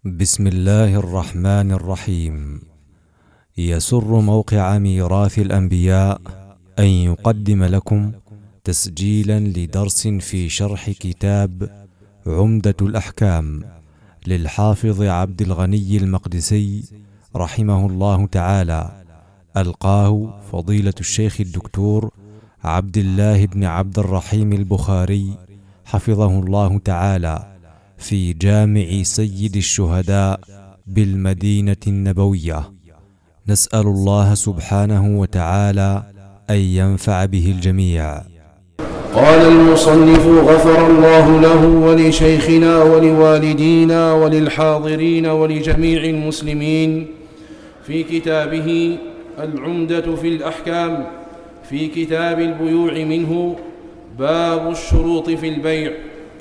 بسم الله الرحمن الرحيم. يسر موقع ميراث الأنبياء أن يقدم لكم تسجيلا لدرس في شرح كتاب عمدة الأحكام للحافظ عبد الغني المقدسي رحمه الله تعالى، ألقاه فضيلة الشيخ الدكتور عبد الله بن عبد الرحيم البخاري حفظه الله تعالى في جامع سيد الشهداء بالمدينة النبوية. نسأل الله سبحانه وتعالى أن ينفع به الجميع. قال المصنف غفر الله له ولشيخنا ولوالدينا وللحاضرين ولجميع المسلمين في كتابه العمدة في الأحكام في كتاب البيوع منه باب الشروط في البيع.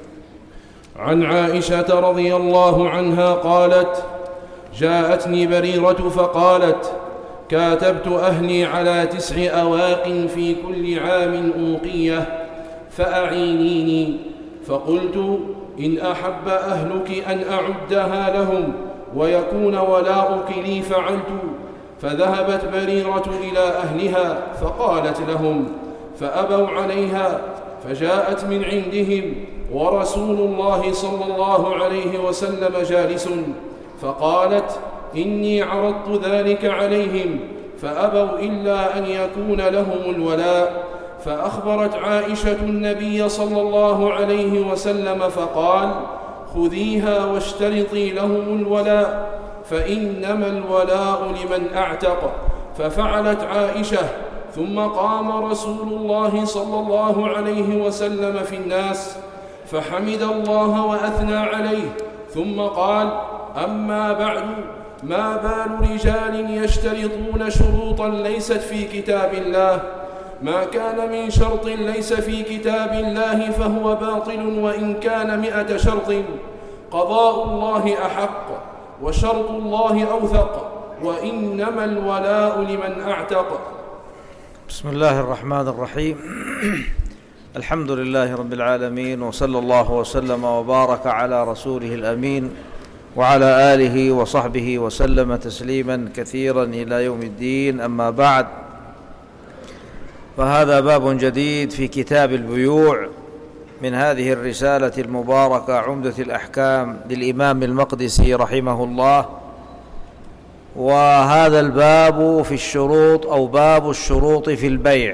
عن عائشة رضي الله عنها قالت: جاءتني بريرة فقالت: كاتبت أهلي على 9 أواق في كل عام أوقية فأعينيني. فقلت: إن أحب أهلك أن أعدها لهم ويكون ولاؤك لي فعلت. فذهبت بريرة إلى أهلها فقالت لهم فأبوا عليها، فجاءت من عندهم ورسول الله صلى الله عليه وسلم جالس، فقالت: إني عرضت ذلك عليهم فأبوا إلا أن يكون لهم الولاء. فأخبرت عائشة النبي صلى الله عليه وسلم فقال: خذيها واشترطي لهم الولاء فإنما الولاء لمن أعتق. ففعلت عائشة، ثم قام رسول الله صلى الله عليه وسلم في الناس فحمد الله وأثنى عليه، ثم قال: أما بعد، ما بال رجال يشترطون شروطا ليست في كتاب الله؟ ما كان من شرط ليس في كتاب الله فهو باطل وإن كان 100 شرط. قضاء الله أحق وشرط الله أوثق، وإنما الولاء لمن أعتق. بسم الله الرحمن الرحيم. الحمد لله رب العالمين، وصلى الله وسلم وبارك على رسوله الأمين وعلى آله وصحبه وسلم تسليما كثيرا إلى يوم الدين. أما بعد، فهذا باب جديد في كتاب البيوع من هذه الرسالة المباركة عمدة الأحكام للإمام المقدسي رحمه الله. وهذا الباب في الشروط أو باب الشروط في البيع،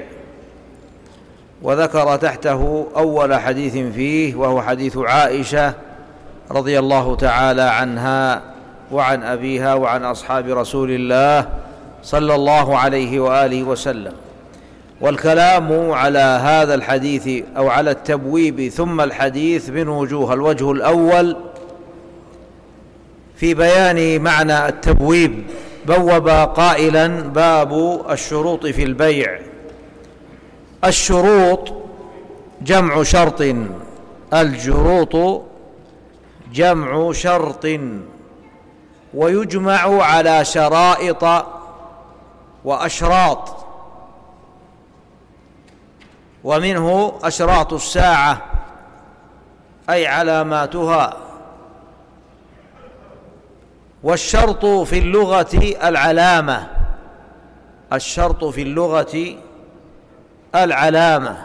وذكر تحته أول حديث فيه وهو حديث عائشة رضي الله تعالى عنها وعن أبيها وعن أصحاب رسول الله صلى الله عليه وآله وسلم. والكلام على هذا الحديث أو على التبويب ثم الحديث من وجوه. الوجه الأول في بيان معنى التبويب، بوب قائلا: باب الشروط في البيع. الشروط جمع شرط، الجروط جمع شرط، ويجمع على شرائط وأشراط، ومنه أشراط الساعة أي علاماتها. والشرط في اللغة العلامة، الشرط في اللغة العلامة.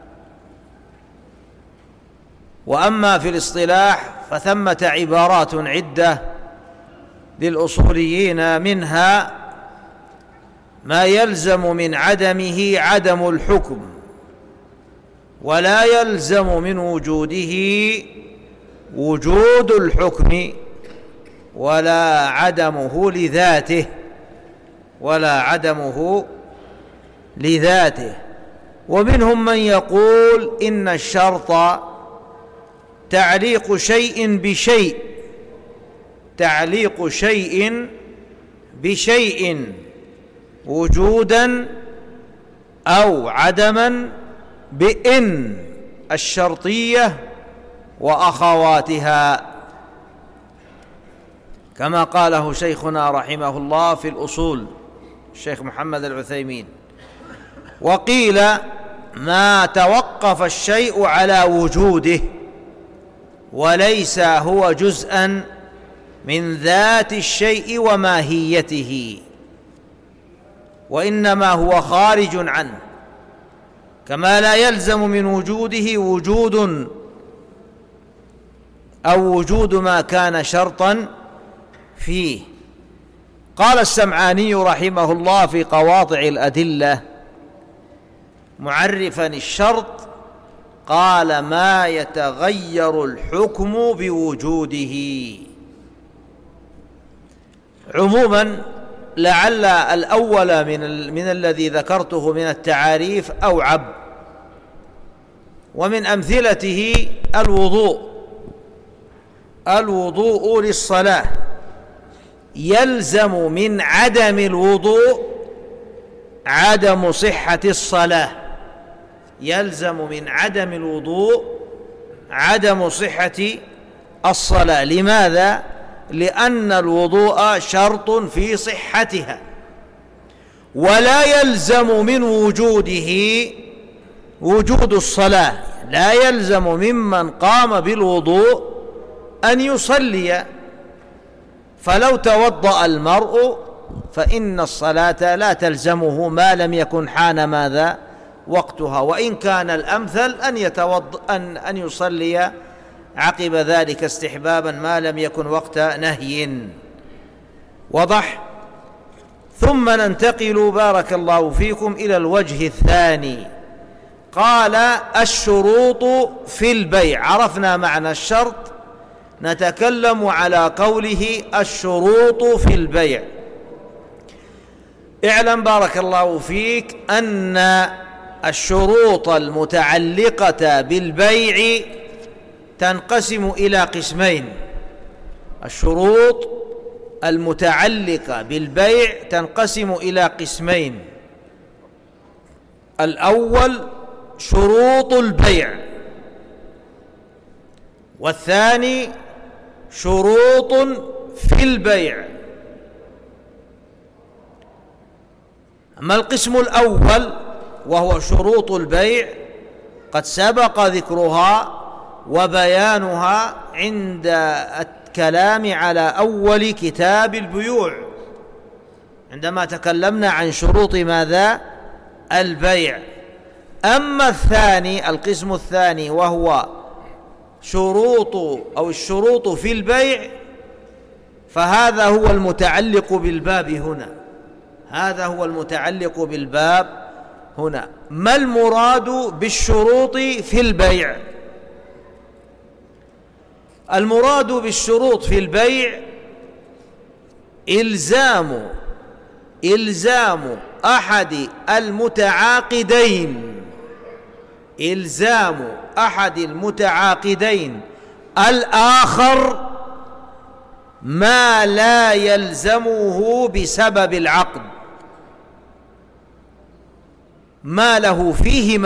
وأما في الاصطلاح فثمة عبارات عدة للأصوليين، منها ما يلزم من عدمه عدم الحكم، ولا يلزم من وجوده وجود الحكم، ولا عدمه لذاته، ولا عدمه لذاته. ومنهم من يقول إن الشرط تعليق شيء بشيء، تعليق شيء بشيء وجودا أو عدما بإن الشرطية وأخواتها، كما قاله شيخنا رحمه الله في الأصول الشيخ محمد العثيمين. وقيل ما توقف الشيء على وجوده وليس هو جزءا من ذات الشيء وماهيته، وإنما هو خارج عنه، كما لا يلزم من وجوده وجود أو وجود ما كان شرطا فيه. قال السمعاني رحمه الله في قواطع الأدلة معرفا الشرط، قال: ما يتغير الحكم بوجوده. عموما لعل الأول من الذي ذكرته من التعاريف أوعب، ومن أمثلته الوضوء للصلاة، يلزم من عدم الوضوء عدم صحة الصلاة، يلزم من عدم الوضوء عدم صحة الصلاة. لماذا؟ لأن الوضوء شرط في صحتها، ولا يلزم من وجوده وجود الصلاة، لا يلزم ممن قام بالوضوء أن يصلي، فلو توضأ المرء فإن الصلاة لا تلزمه ما لم يكن حان ماذا؟ وقتها، وإن كان الأمثل أن يصلي عقب ذلك استحبابا ما لم يكن وقت نهي. وضح. ثم ننتقل بارك الله فيكم إلى الوجه الثاني. قال: الشروط في البيع. عرفنا معنى الشرط، نتكلم على قوله الشروط في البيع. اعلم بارك الله فيك أن الشروط المتعلقة بالبيع تنقسم إلى قسمين. الشروط المتعلقة بالبيع تنقسم إلى قسمين: الأول شروط البيع، والثاني شروط في البيع. أما القسم الأول وهو شروط البيع قد سبق ذكرها وبيانها عند الكلام على أول كتاب البيوع، عندما تكلمنا عن شروط ماذا؟ البيع. أما الثاني، القسم الثاني، وهو الشروط في البيع، فهذا هو المتعلق بالباب هنا. هذا هو المتعلق بالباب هنا. ما المراد بالشروط في البيع؟ المراد بالشروط في البيع إلزام أحد المتعاقدين الآخر ما لا يلزمه بسبب العقد، ما له فيه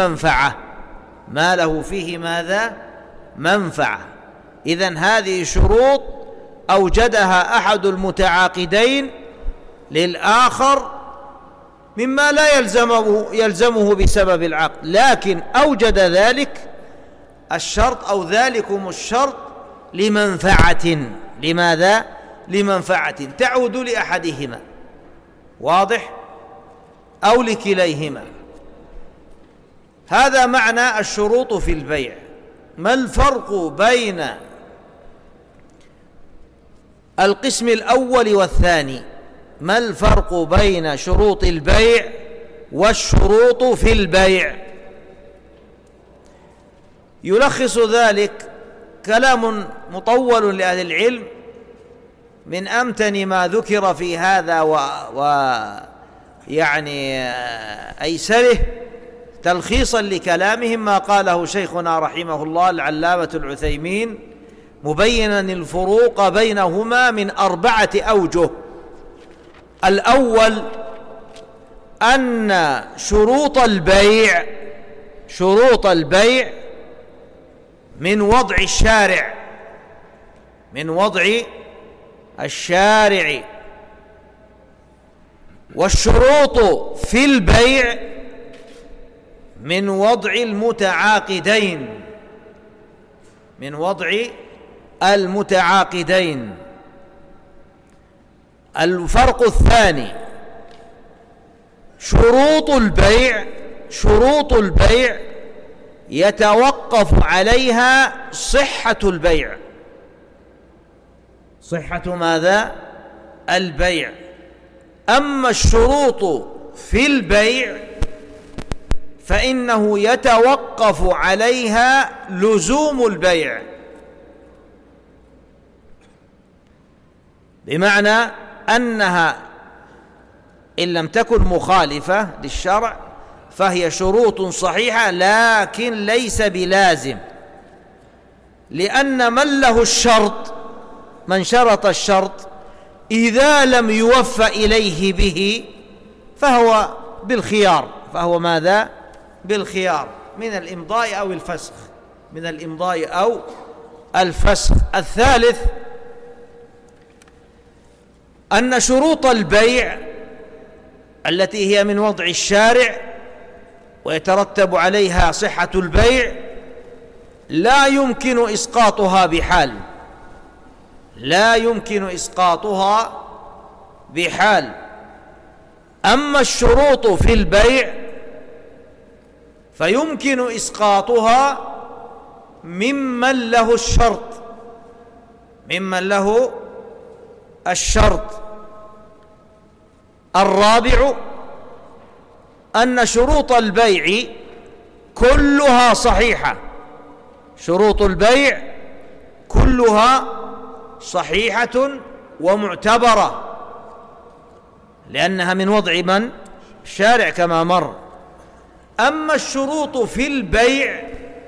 ماذا؟ منفعة. إذن هذه شروط أوجدها أحد المتعاقدين للآخر مما لا يلزمه بسبب العقد، لكن أوجد ذلك الشرط أو ذلكم الشرط لمنفعة. لماذا؟ لمنفعة تعود لأحدهما، واضح؟ أو لكليهما. هذا معنى الشروط في البيع. ما الفرق بين القسم الأول والثاني؟ ما الفرق بين شروط البيع والشروط في البيع؟ يلخص ذلك كلام مطول لأهل العلم، من أمتن ما ذكر في هذا ويعني أيسره تلخيصا لكلامهم ما قاله شيخنا رحمه الله العلامة العثيمين، مبينا الفروق بينهما من 4 أوجه. الأول أن شروط البيع من وضع الشارع، والشروط في البيع من وضع المتعاقدين. الفرق الثاني: شروط البيع يتوقف عليها صحة البيع. صحة ماذا؟ البيع. أما الشروط في البيع فإنه يتوقف عليها لزوم البيع، بمعنى أنها إن لم تكن مخالفة للشرع فهي شروط صحيحة، لكن ليس بلازم، لأن من له الشرط، من شرط الشرط، إذا لم يوفى إليه به فهو بالخيار. فهو ماذا؟ بالخيار من الإمضاء أو الفسخ، من الإمضاء أو الفسخ. الثالث أن شروط البيع التي هي من وضع الشارع ويترتب عليها صحة البيع لا يمكن إسقاطها بحال، لا يمكن إسقاطها بحال. أما الشروط في البيع فيمكن إسقاطها ممن له الشرط، ممن له الشرط. الرابع أن شروط البيع كلها صحيحة، شروط البيع كلها صحيحة ومعتبرة، لأنها من وضع من؟ الشارع كما مر. أما الشروط في البيع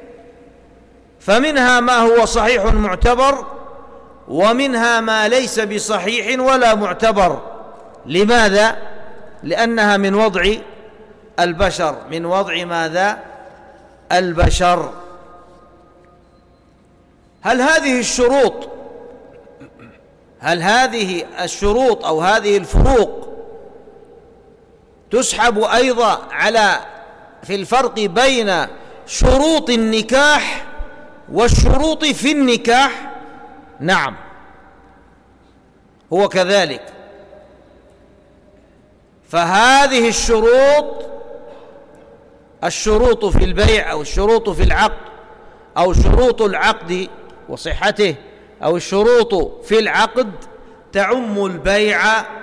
فمنها ما هو صحيح معتبر، ومنها ما ليس بصحيح ولا معتبر. لماذا؟ لأنها من وضع البشر، من وضع ماذا؟ البشر. هل هذه الشروط أو هذه الفروق تسحب أيضا في الفرق بين شروط النكاح والشروط في النكاح؟ نعم، هو كذلك. فهذه الشروط في البيع أو الشروط في العقد أو شروط العقد وصحته أو الشروط في العقد تعم البيع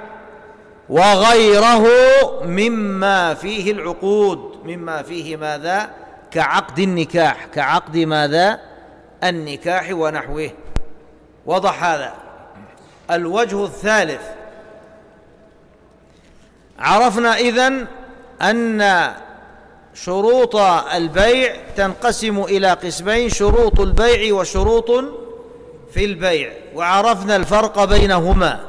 وغيره مما فيه العقود، مما فيه ماذا؟ كعقد النكاح، كعقد ماذا؟ النكاح ونحوه. وضح هذا. الوجه الثالث: عرفنا إذن أن شروط البيع تنقسم إلى قسمين: شروط البيع وشروط في البيع، وعرفنا الفرق بينهما.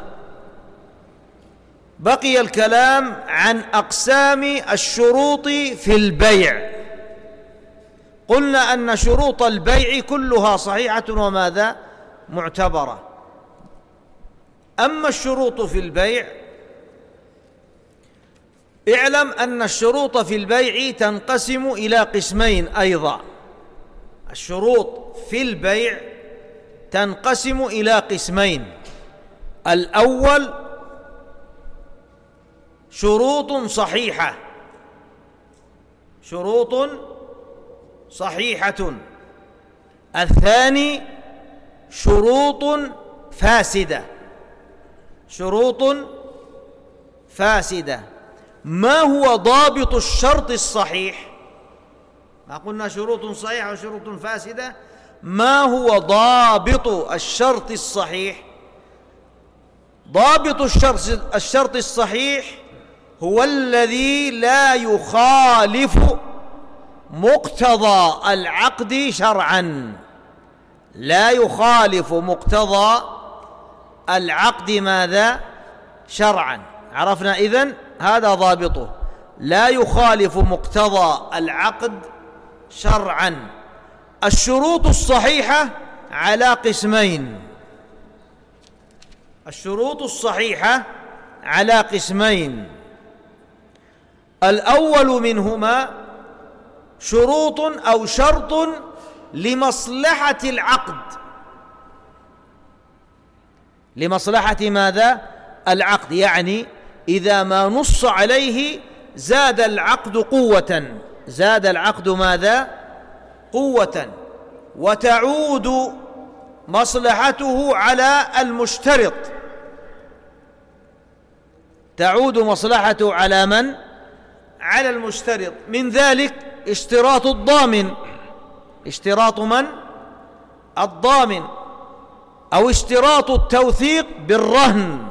بقي الكلام عن أقسام الشروط في البيع. قلنا أن شروط البيع كلها صحيحة وماذا؟ معتبرة. أما الشروط في البيع، اعلم أن الشروط في البيع تنقسم إلى قسمين أيضا. الشروط في البيع تنقسم إلى قسمين: الأول شروط صحيحة، شروط صحيحة. الثاني شروط فاسدة، شروط فاسدة. ما هو ضابط الشرط الصحيح؟ ما قلنا شروط صحيحة وشروط فاسدة. ما هو ضابط الشرط الصحيح؟ ضابط الشرط الصحيح هو الذي لا يخالف مقتضى العقد شرعا، لا يخالف مقتضى العقد ماذا؟ شرعا. عرفنا إذن هذا ضابطه: لا يخالف مقتضى العقد شرعا. الشروط الصحيحة على قسمين، الشروط الصحيحة على قسمين. الأول منهما شروط أو شرط لمصلحة العقد، لمصلحة ماذا؟ العقد، يعني إذا ما نص عليه زاد العقد قوة، زاد العقد ماذا؟ قوة، وتعود مصلحته على المشترط، تعود مصلحته على من؟ على المشترط. من ذلك اشتراط الضامن، اشتراط من؟ الضامن، أو اشتراط التوثيق بالرهن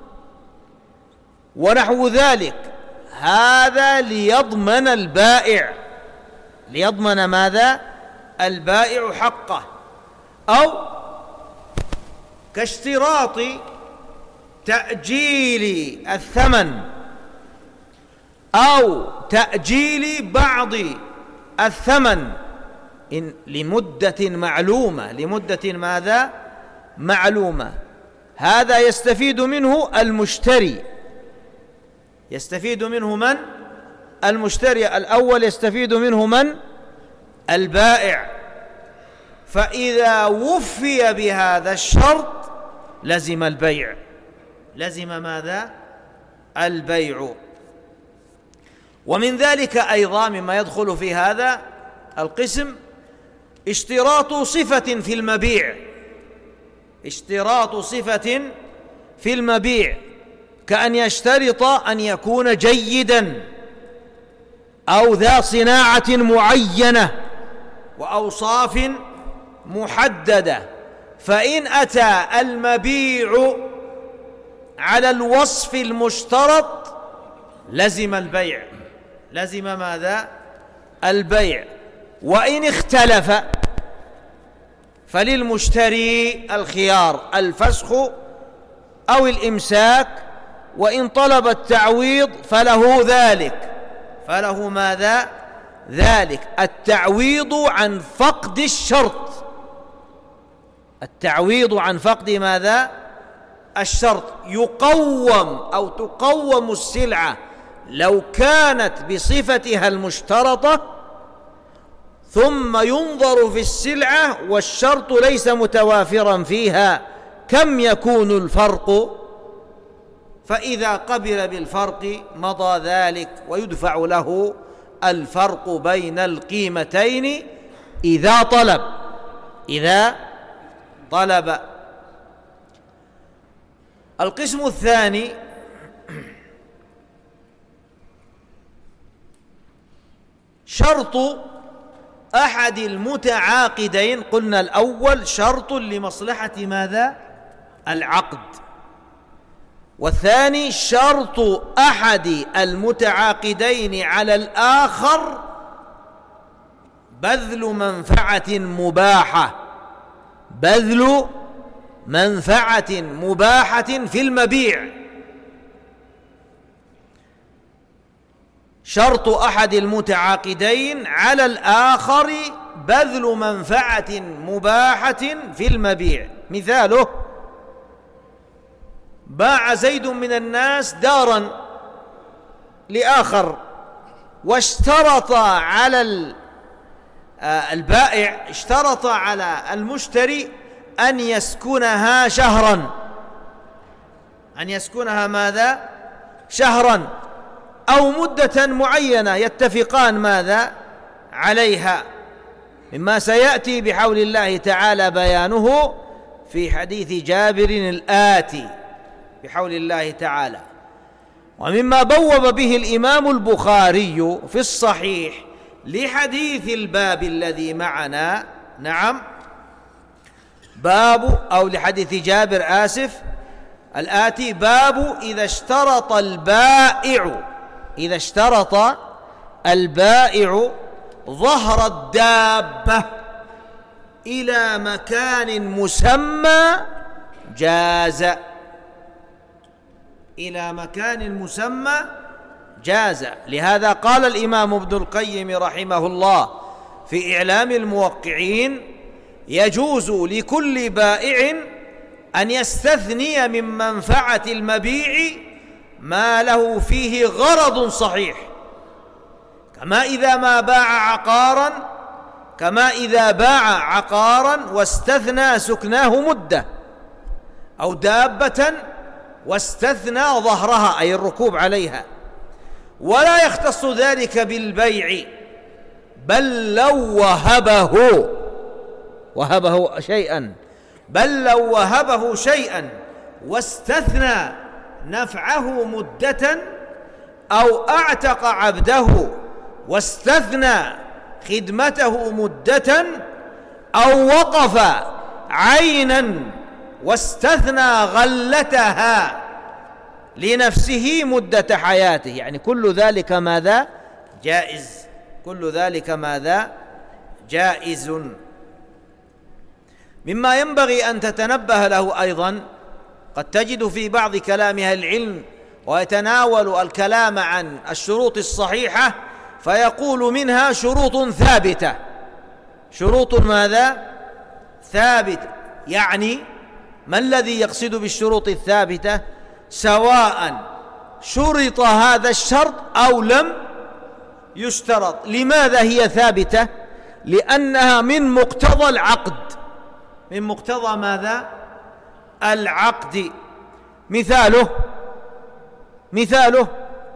ونحو ذلك، هذا ليضمن البائع، ليضمن ماذا؟ البائع حقه. أو كاشتراط تأجيل الثمن أو تأجيل بعض الثمن لمدة معلومة، لمدة ماذا؟ معلومة. هذا يستفيد منه المشتري، يستفيد منه من؟ المشتري الأول، يستفيد منه من؟ البائع. فإذا وفي بهذا الشرط لزم البيع، لزم ماذا؟ البيع. ومن ذلك أيضا مما يدخل في هذا القسم اشتراط صفة في المبيع، اشتراط صفة في المبيع، كأن يشترط أن يكون جيدا أو ذا صناعة معينة وأوصاف محددة، فإن أتى المبيع على الوصف المشترط لزم البيع، لزم ماذا؟ البيع. وإن اختلف فللمشتري الخيار، الفسخ أو الإمساك، وإن طلب التعويض فله ذلك، فله ماذا؟ ذلك التعويض عن فقد الشرط، التعويض عن فقد ماذا؟ الشرط. يقوم أو تقوم السلعة لو كانت بصفتها المشترطة، ثم ينظر في السلعة والشرط ليس متوافرا فيها، كم يكون الفرق؟ فإذا قبل بالفرق مضى ذلك ويدفع له الفرق بين القيمتين إذا طلب، إذا طلب. القسم الثاني شرط أحد المتعاقدين. قلنا الأول شرط لمصلحة ماذا؟ العقد. والثاني شرط أحد المتعاقدين على الآخر بذل منفعة مباحة، بذل منفعة مباحة في المبيع. شرط أحد المتعاقدين على الآخر بذل منفعة مباحة في المبيع. مثاله: باع زيد من الناس دارا لآخر، واشترط على البائع، اشترط على المشتري أن يسكنها شهرا، أن يسكنها ماذا؟ شهرا، أو مدة معينة يتفقان ماذا؟ عليها، مما سيأتي بحول الله تعالى بيانه في حديث جابر الآتي بحول الله تعالى. ومما بوب به الإمام البخاري في الصحيح لحديث الباب الذي معنا، نعم، باب، أو لحديث جابر الآتي، باب إذا اشترط البائع، إذا اشترط البائع ظهر الدابة إلى مكان مسمى جاز، إلى مكان مسمى جاز. لهذا قال الإمام ابن القيم رحمه الله في إعلام الموقعين: يجوز لكل بائع أن يستثني من منفعة المبيع ما له فيه غرض صحيح، كما إذا باع عقارا واستثنى سكناه مدة، أو دابة واستثنى ظهرها أي الركوب عليها. ولا يختص ذلك بالبيع، بل لو وهبه شيئا، بل لو وهبه شيئا واستثنى نفعه مدة، أو أعتق عبده واستثنى خدمته مدة، أو وقف عينا واستثنى غلتها لنفسه مدة حياته، يعني كل ذلك ماذا؟ جائز. كل ذلك ماذا؟ جائز. مما ينبغي أن تتنبه له أيضا، قد تجد في بعض كلام أهل العلم ويتناول الكلام عن الشروط الصحيحة فيقول منها شروط ثابتة. شروط ماذا؟ ثابتة. يعني ما الذي يقصد بالشروط الثابتة؟ سواء شرط هذا الشرط أو لم يشترط. لماذا هي ثابتة؟ لأنها من مقتضى العقد. من مقتضى ماذا؟ العقد. مثاله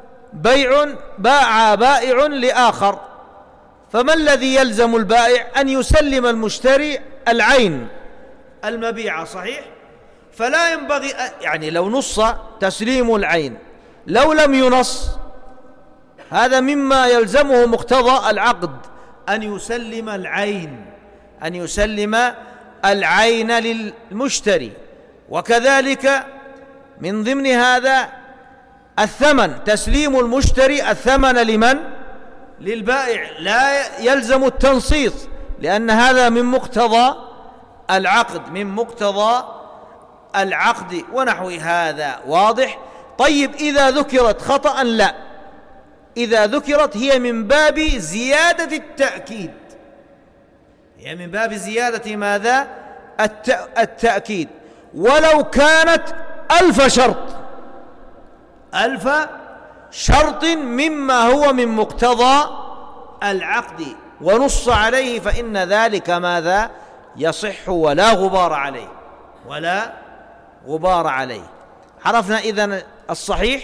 باع بائع لآخر، فما الذي يلزم البائع؟ أن يسلم المشتري العين المبيعة، صحيح؟ فلا ينبغي يعني لو نص تسليم العين، لو لم ينص، هذا مما يلزمه مقتضى العقد، أن يسلم العين، أن يسلم العين للمشتري. وكذلك من ضمن هذا الثمن، تسليم المشتري الثمن لمن؟ للبائع، لا يلزم التنصيص، لأن هذا من مقتضى العقد، من مقتضى العقد ونحو هذا. واضح؟ طيب إذا ذكرت خطأ لا، إذا ذكرت هي من باب زيادة التأكيد، هي من باب زيادة ماذا؟ التأكيد. ولو كانت 1000 شرط، 1000 شرط مما هو من مقتضى العقد ونص عليه، فإن ذلك ماذا؟ يصح ولا غبار عليه، ولا غبار عليه. عرفنا إذن الصحيح.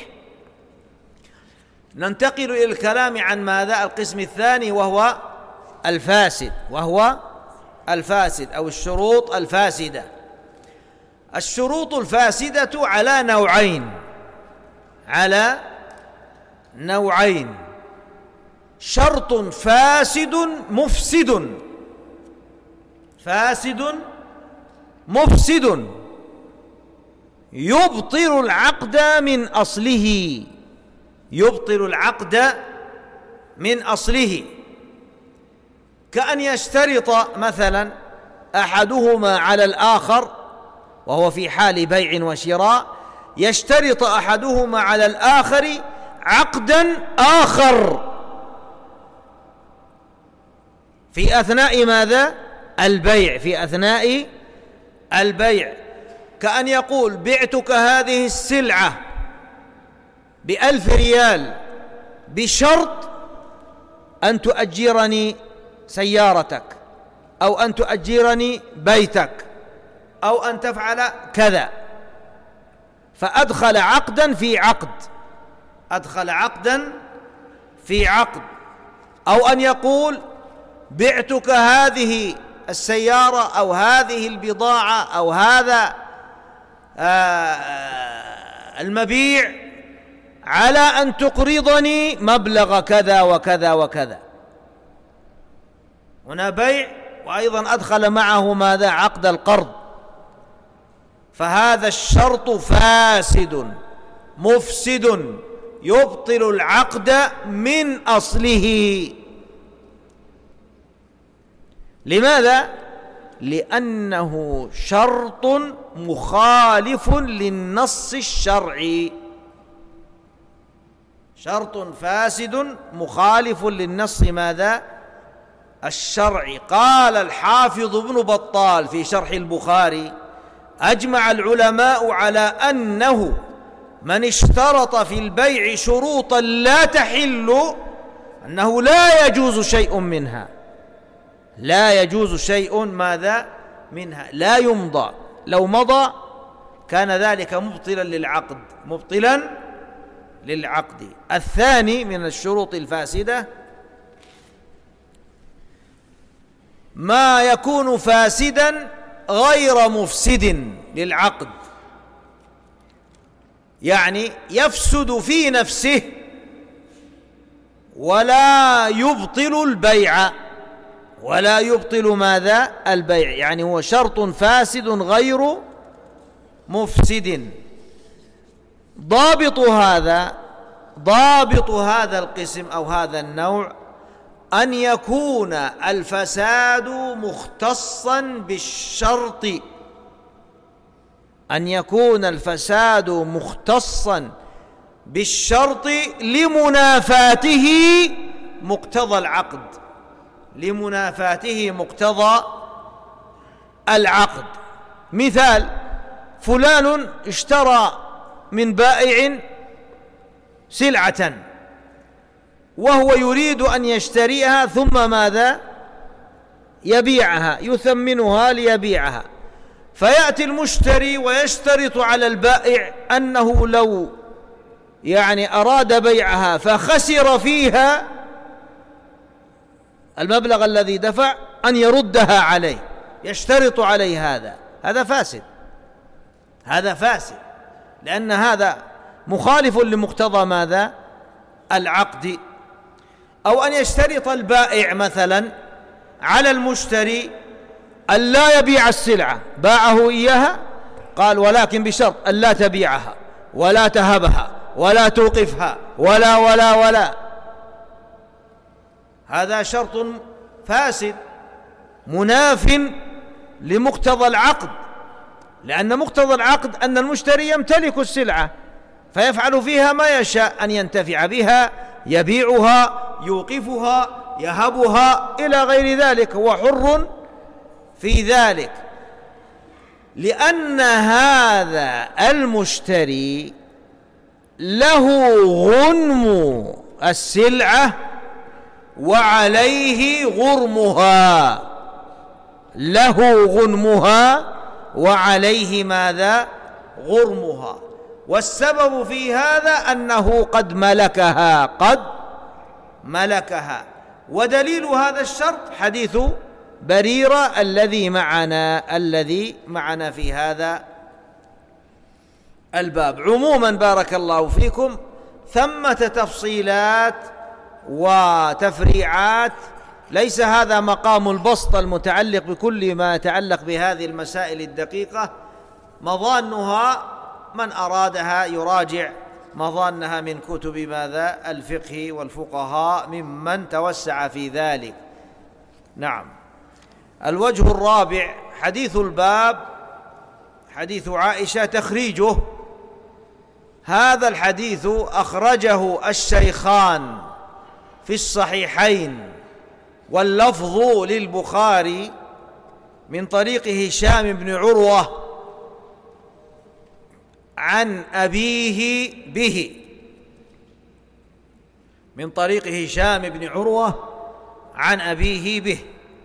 ننتقل إلى الكلام عن ماذا؟ القسم الثاني، وهو الفاسد، وهو الفاسد أو الشروط الفاسدة. الشروط الفاسدة على نوعين، على نوعين: شرط فاسد مفسد، فاسد مفسد يبطل العقد من أصله، يبطل العقد من أصله. كأن يشترط مثلا أحدهما على الآخر، وهو في حال بيع وشراء، يشترط أحدهما على الآخر عقدا آخر في أثناء ماذا؟ البيع، في أثناء البيع. كأن يقول: بعتك هذه السلعة ب1000 ريال بشرط أن تؤجرني سيارتك، أو أن تؤجرني بيتك، أو أن تفعل كذا. فأدخل عقدا في عقد، أدخل عقدا في عقد. أو أن يقول: بعتك هذه السيارة أو هذه البضاعة أو هذا المبيع على أن تقرضني مبلغ كذا وكذا وكذا. هنا بيع، وأيضا أدخل معه ماذا؟ عقد القرض. فهذا الشرط فاسد مفسد يبطل العقد من أصله. لماذا؟ لأنه شرط مخالف للنص الشرعي، شرط فاسد مخالف للنص ماذا؟ الشرعي. قال الحافظ ابن بطال في شرح البخاري: أجمع العلماء على أنه من اشترط في البيع شروطا لا تحل أنه لا يجوز شيء منها، لا يجوز شيء ماذا؟ منها، لا يمضى. لو مضى كان ذلك مبطلا للعقد. الثاني من الشروط الفاسدة ما يكون فاسدا غير مفسد للعقد، يعني يفسد في نفسه ولا يبطل البيع، ولا يبطل ماذا؟ البيع، يعني هو شرط فاسد غير مفسد. ضابط هذا القسم أو هذا النوع أن يكون الفساد مختصا بالشرط، أن يكون الفساد مختصا بالشرط لمنافاته مقتضى العقد، لمنافاته مقتضى العقد. مثال: فلان اشترى من بائع سلعة وهو يريد أن يشتريها ثم ماذا؟ يبيعها، يثمنها ليبيعها، فيأتي المشتري ويشترط على البائع أنه لو أراد بيعها فخسر فيها المبلغ الذي دفع أن يردها عليه، يشترط عليه هذا فاسد، هذا فاسد، لأن هذا مخالف لمقتضى ماذا؟ العقد. أو أن يشترط البائع مثلا على المشتري أن لا يبيع السلعة، باعه إياها قال ولكن بشرط أن لا تبيعها ولا تهبها ولا توقفها ولا هذا شرط فاسد مناف لمقتضى العقد، لأن مقتضى العقد أن المشتري يمتلك السلعة فيفعل فيها ما يشاء، أن ينتفع بها، يبيعها، يوقفها، يهبها إلى غير ذلك، هو حر في ذلك، لأن هذا المشتري له غنم السلعة وعليه غرمها، له غنمها وعليه ماذا؟ غرمها. والسبب في هذا أنه قد ملكها. ودليل هذا الشرط حديث بريرة الذي معنا في هذا الباب. عموما بارك الله فيكم، ثمة تفصيلات وتفريعات، ليس هذا مقام البسط المتعلق بكل ما يتعلق بهذه المسائل الدقيقة، مظانها من أرادها يراجع مظانها من كتب ماذا؟ الفقه والفقهاء ممن توسع في ذلك. نعم. الوجه الرابع حديث الباب حديث عائشة، تخريجه. هذا الحديث أخرجه الشيخان في الصحيحين، واللفظ للبخاري من طريق هشام بن عروة عن أبيه به، من طريق هشام بن عروة عن أبيه به.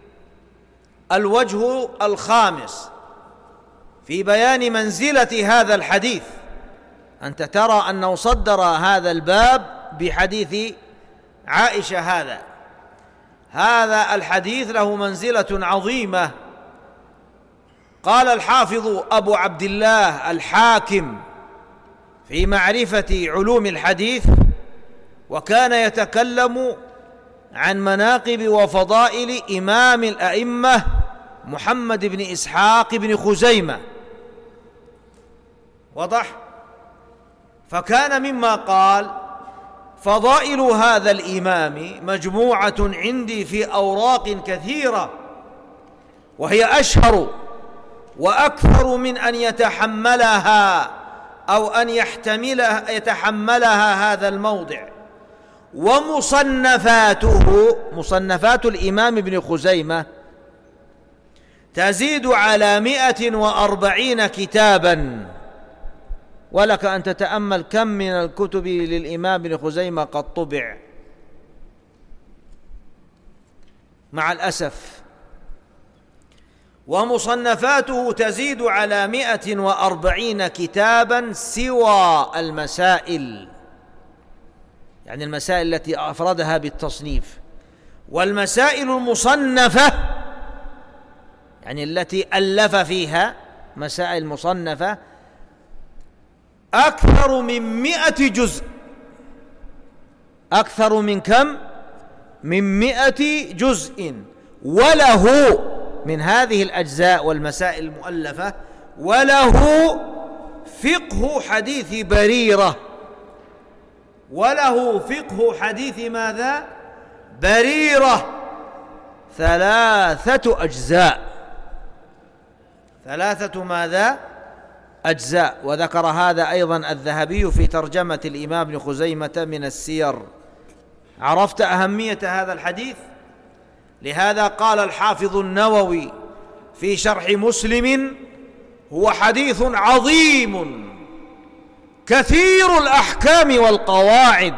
الوجه الخامس في بيان منزلة هذا الحديث، أنت ترى أنه صدر هذا الباب بحديث عائشة. هذا الحديث له منزلة عظيمة. قال الحافظ أبو عبد الله الحاكم في معرفة علوم الحديث: وكان يتكلم عن مناقب وفضائل إمام الأئمة محمد بن إسحاق بن خزيمة. وضح؟ فكان مما قال: فضائل هذا الإمام مجموعة عندي في أوراق كثيرة، وهي أشهر وأكثر من أن يتحملها أو أن يتحملها هذا الموضع. ومصنفاته، مصنفات الإمام ابن خزيمة، تزيد على 140 كتابا. ولك أن تتأمل كم من الكتب للإمام ابن خزيمة قد طبع. مع الأسف. ومصنفاته تزيد على 140 كتابا سوى المسائل، يعني المسائل التي أفردها بالتصنيف. والمسائل المصنفة يعني التي ألف فيها مسائل مصنفة أكثر من 100 جزء. أكثر من كم؟ من 100 جزء. وله من هذه الأجزاء والمسائل المؤلفة وله فقه حديث بريرة. وله فقه حديث ماذا؟ بريرة 3 أجزاء. 3 ماذا؟ أجزاء. وذكر هذا أيضا الذهبي في ترجمة الإمام ابن خزيمة من السير. عرفت أهمية هذا الحديث؟ لهذا قال الحافظ النووي في شرح مسلم: هو حديث عظيم كثير الأحكام والقواعد.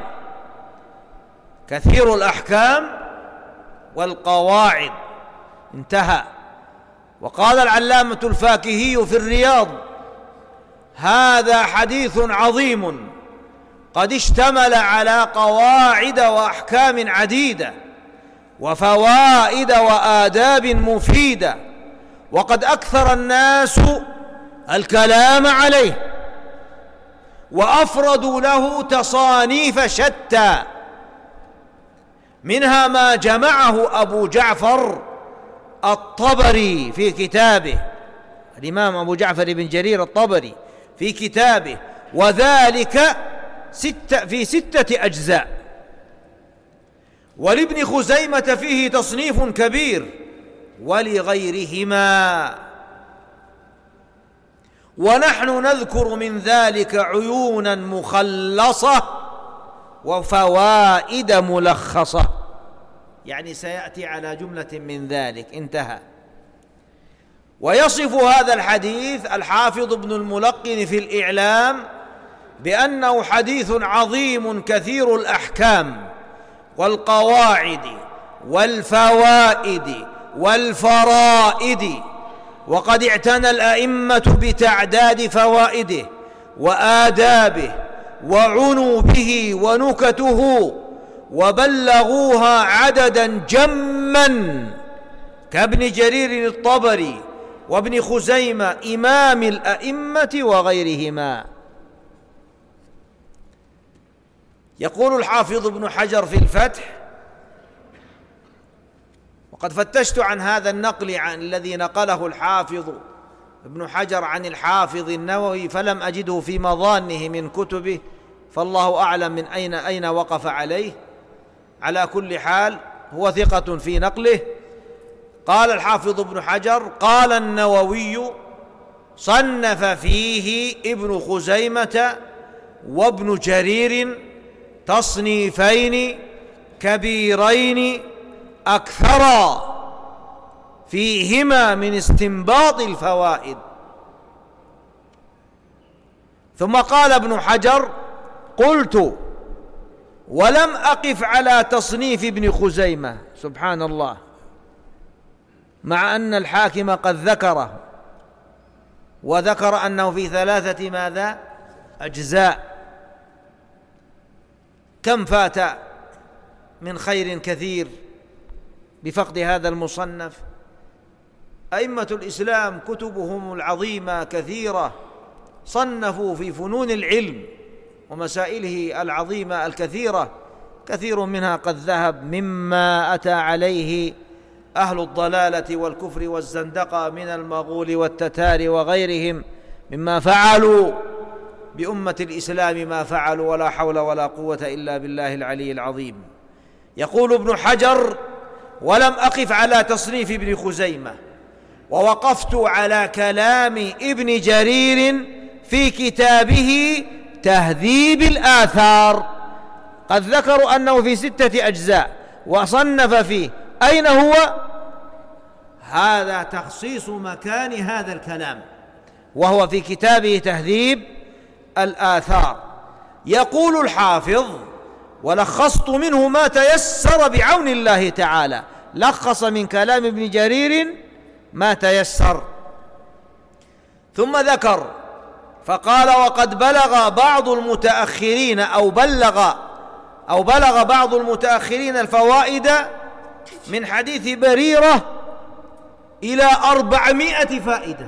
كثير الأحكام والقواعد. انتهى. وقال العلامة الفاكهي في الرياض: هذا حديث عظيم قد اشتمل على قواعد وأحكام عديدة وفوائد وآداب مفيدة، وقد أكثر الناس الكلام عليه وأفردوا له تصانيف شتى، منها ما جمعه أبو جعفر الطبري في كتابه، الإمام أبو جعفر بن جرير الطبري في كتابه، وذلك في 6 أجزاء. ولابن خزيمة فيه تصنيف كبير ولغيرهما، ونحن نذكر من ذلك عيونا مخلصة وفوائد ملخصة، يعني سيأتي على جملة من ذلك. انتهى. ويصف هذا الحديث الحافظ ابن الملقن في الإعلام بأنه حديث عظيم كثير الأحكام والقواعد والفوائد والفرائد، وقد اعتنى الأئمة بتعداد فوائده وآدابه وعنوا به ونكته، وبلغوها عددا جما كابن جرير الطبري وابن خزيمة إمام الأئمة وغيرهما. يقول الحافظ ابن حجر في الفتح: وقد فتشت عن هذا النقل الذي نقله الحافظ ابن حجر عن الحافظ النووي فلم أجده في مظانه من كتبه، فالله أعلم من أين وقف عليه. على كل حال هو ثقة في نقله. قال الحافظ ابن حجر: قال النووي: صنف فيه ابن خزيمة وابن جرير تصنيفين كبيرين أكثرا فيهما من استنباط الفوائد. ثم قال ابن حجر: قلت ولم أقف على تصنيف ابن خزيمة. سبحان الله، مع أن الحاكم قد ذكره وذكر أنه في 3 ماذا؟ أجزاء. كم فات من خير كثير بفقد هذا المصنف. أئمة الإسلام كتبهم العظيمة كثيرة، صنفوا في فنون العلم ومسائله العظيمة الكثيرة، كثير منها قد ذهب مما أتى عليه أهل الضلالة والكفر والزندقة من المغول والتتار وغيرهم مما فعلوا بأمة الإسلام ما فعلوا، ولا حول ولا قوة إلا بالله العلي العظيم. يقول ابن حجر: ولم أقف على تصنيف ابن خزيمة، ووقفت على كلام ابن جرير في كتابه تهذيب الآثار. قد ذكروا أنه في 6 أجزاء وصنف فيه. أين هو؟ هذا تخصيص مكان هذا الكلام، وهو في كتابه تهذيب الآثار. يقول الحافظ: ولخصت منه ما تيسر بعون الله تعالى. لخص من كلام ابن جرير ما تيسر. ثم ذكر فقال: وقد بلغ بعض المتأخرين أو بلغ بعض المتأخرين الفوائد من حديث بريرة إلى 400 فائدة.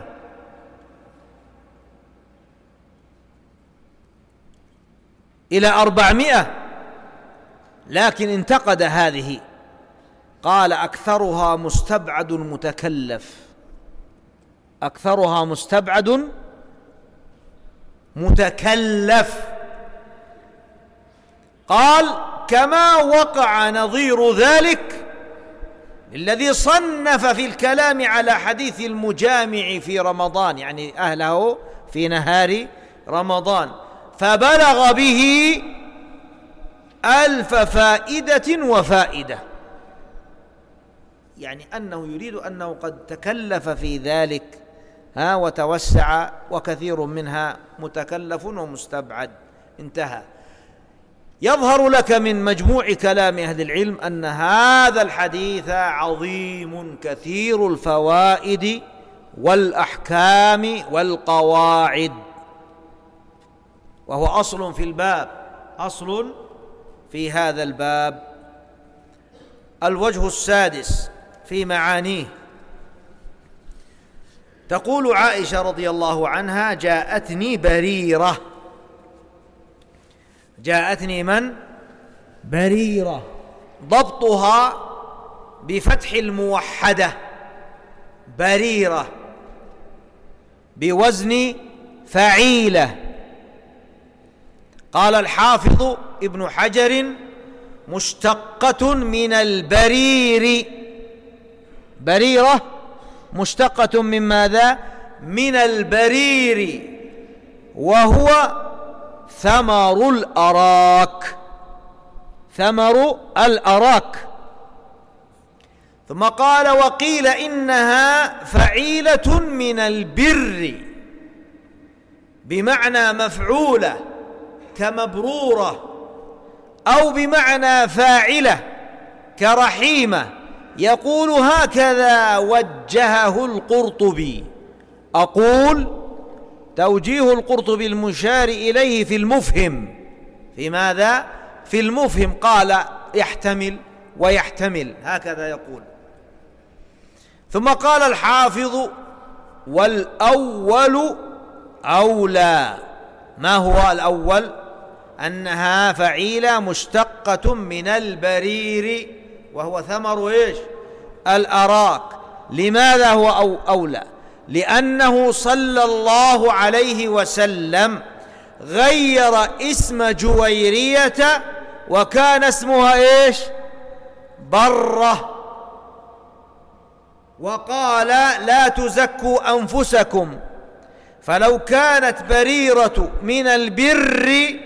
إلى 400، لكن انتقد هذه، قال: أكثرها مستبعد متكلف. أكثرها مستبعد متكلف. قال: كما وقع نظير ذلك الذي صنف في الكلام على حديث المجامع في رمضان، يعني أهله في نهار رمضان، فبلغ به 1000 فائدة وفائدة. يعني أنه يريد أنه قد تكلف في ذلك وتوسع، وكثير منها متكلف ومستبعد. انتهى. يظهر لك من مجموع كلام أهل العلم أن هذا الحديث عظيم كثير الفوائد والأحكام والقواعد، وهو أصل في الباب، أصل في هذا الباب. الوجه السادس في معانيه: تقول عائشة رضي الله عنها: جاءتني بريرة. جاءتني من؟ بريرة. ضبطها بفتح الموحدة، بريرة، بوزن فعيلة. قال الحافظ ابن حجر: مشتقة من البرير. بريرة مشتقة من ماذا؟ من البرير، وهو ثمر الأراك. ثمر الأراك. ثم قال: وقيل إنها فعيلة من البر، بمعنى مفعولة كمبرورة، أو بمعنى فاعلة كرحيمة. يقول: هكذا وجهه القرطبي. أقول: توجيه القرطبي المشار إليه في المفهم. في ماذا؟ في المفهم. قال: يحتمل ويحتمل، هكذا يقول. ثم قال الحافظ: والأول أولى. ما هو الأول؟ أنها فعيلة مشتقة من البرير، وهو ثمر إيش؟ الأراك. لماذا هو أولى؟ لأنه صلى الله عليه وسلم غير اسم جويرية، وكان اسمها إيش؟ برة. وقال: لا تزكوا أنفسكم، فلو كانت بريرة من البر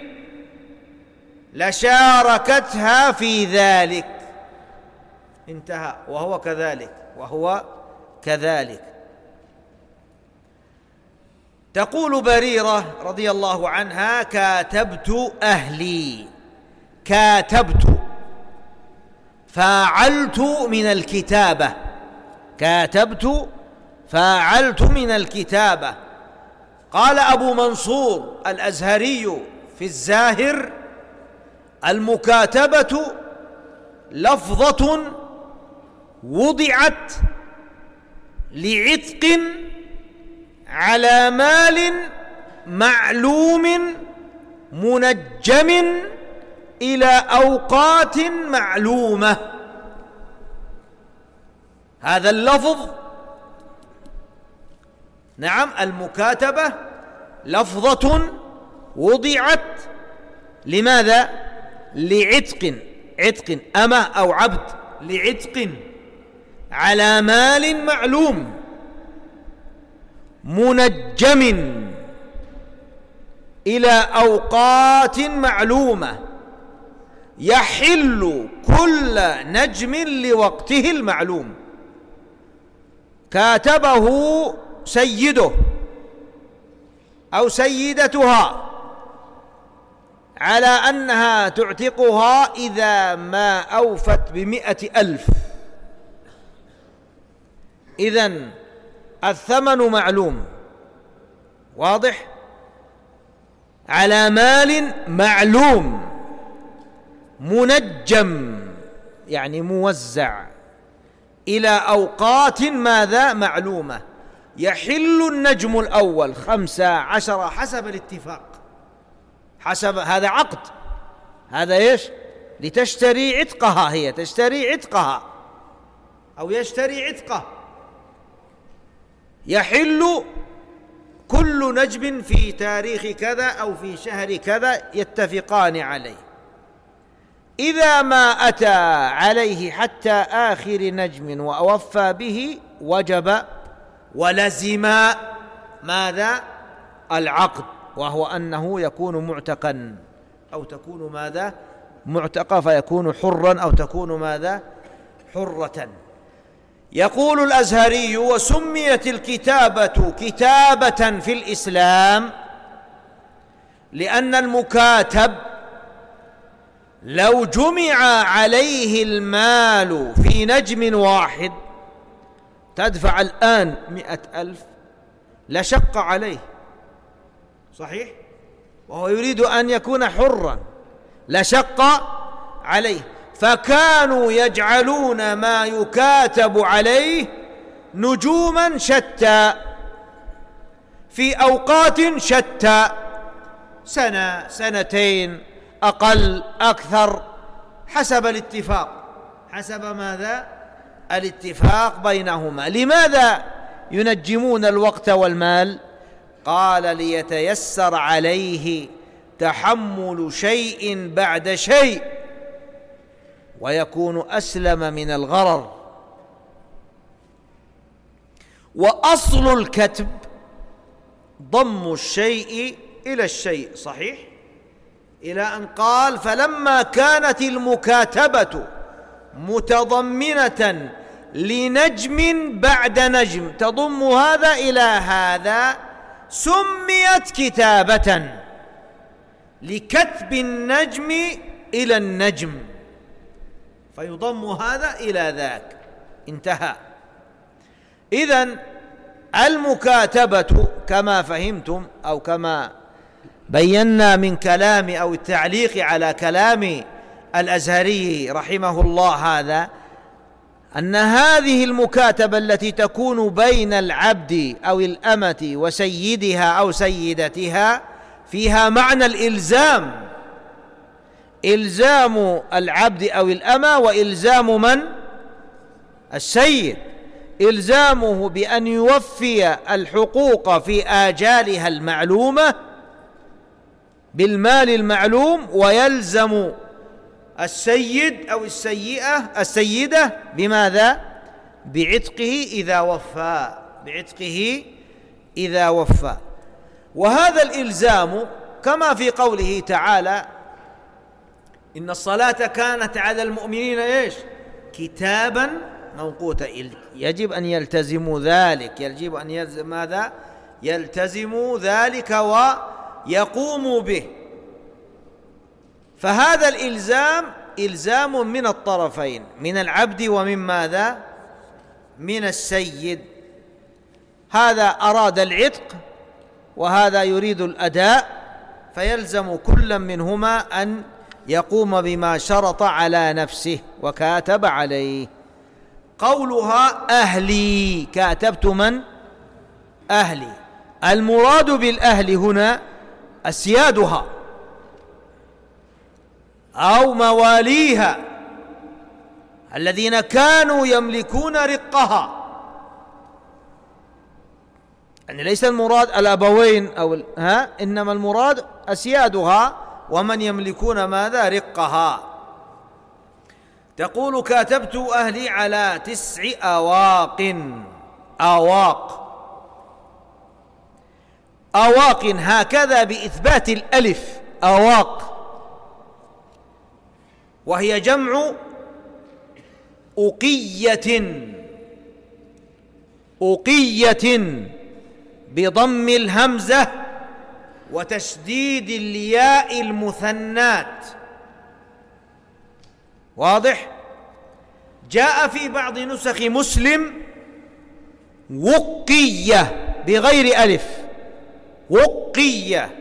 لشاركتها في ذلك. انتهى. وهو كذلك، وهو كذلك. تقول بريرة رضي الله عنها: كاتبت أهلي. كاتبت، فاعلت من الكتابة. كاتبت فاعلت من الكتابة. قال أبو منصور الأزهري في الزاهر: المكاتبة لفظة وضعت لعتق على مال معلوم منجم إلى أوقات معلومة. هذا اللفظ، نعم، المكاتبة لفظة وضعت لماذا؟ لعتق. عتق أمة أو عبد، لعتق على مال معلوم منجم إلى أوقات معلومة، يحل كل نجم لوقته المعلوم. كاتبه سيده أو سيدتها على أنها تعتقها إذا ما أوفت ب100,000. إذن الثمن معلوم، واضح، على مال معلوم، منجم يعني موزع إلى أوقات ماذا معلومة. يحل النجم الأول 15 حسب الاتفاق، حسب هذا عقد، هذا إيش؟ لتشتري عتقها، هي تشتري عتقها أو يشتري عتقه. يحل كل نجم في تاريخ كذا أو في شهر كذا يتفقان عليه. إذا ما أتى عليه حتى آخر نجم وأوفى به وجب ولزم ماذا؟ العقد، وهو أنه يكون معتقا أو تكون ماذا؟ معتقة، فيكون حرا أو تكون ماذا؟ حرة. يقول الأزهري: وسميت الكتابة كتابة في الإسلام لأن المكاتب لو جمع عليه المال في نجم واحد، تدفع الآن 100,000، لشق عليه، صحيح؟ وهو يريد أن يكون حرا، لشق عليه. فكانوا يجعلون ما يكاتب عليه نجوما شتى في أوقات شتى، سنة، سنتين، أقل، أكثر، حسب الاتفاق، حسب ماذا؟ الاتفاق بينهما. لماذا ينجمون الوقت والمال؟ قال: ليتيسر عليه تحمل شيء بعد شيء ويكون أسلم من الغرر. وأصل الكتب ضم الشيء إلى الشيء، صحيح؟ إلى أن قال: فلما كانت المكاتبة متضمنة لنجم بعد نجم تضم هذا إلى هذا، سميت كتابة لكتب النجم إلى النجم، فيضم هذا إلى ذاك، انتهى. إذن المكاتبة كما فهمتم أو كما بينا من كلام أو التعليق على كلام الأزهري رحمه الله هذا، أن هذه المكاتبة التي تكون بين العبد أو الأمة وسيدها أو سيدتها فيها معنى الإلزام، إلزام العبد أو الأمة وإلزام من؟ السيد، إلزامه بأن يوفي الحقوق في آجالها المعلومة بالمال المعلوم، ويلزم السيد أو السيدة بماذا؟ بعتقه إذا وفى، بعتقه إذا وفى. وهذا الإلزام كما في قوله تعالى: إن الصلاة كانت على المؤمنين إيش؟ كتابا موقوتا. يجب أن يلتزموا ذلك، يجب أن يلزم ماذا؟ يلتزموا ذلك ويقوموا به. فهذا الإلزام إلزام من الطرفين، من العبد ومن ماذا؟ من السيد. هذا أراد العتق وهذا يريد الأداء، فيلزم كل منهما أن يقوم بما شرط على نفسه وكاتب عليه. قولها أهلي، كاتبت من؟ أهلي. المراد بالأهل هنا أسيادها أو مواليها الذين كانوا يملكون رقها، يعني ليس المراد الأبوين أو إنما المراد أسيادها ومن يملكون ماذا؟ رقها. تقول: كاتبت أهلي على 9 أواق. أواق هكذا بإثبات الألف، أواق، وهي جمع أقية بضم الهمزة وتشديد الياء المثنات، واضح؟ جاء في بعض نسخ مسلم وقية بغير ألف، وقية.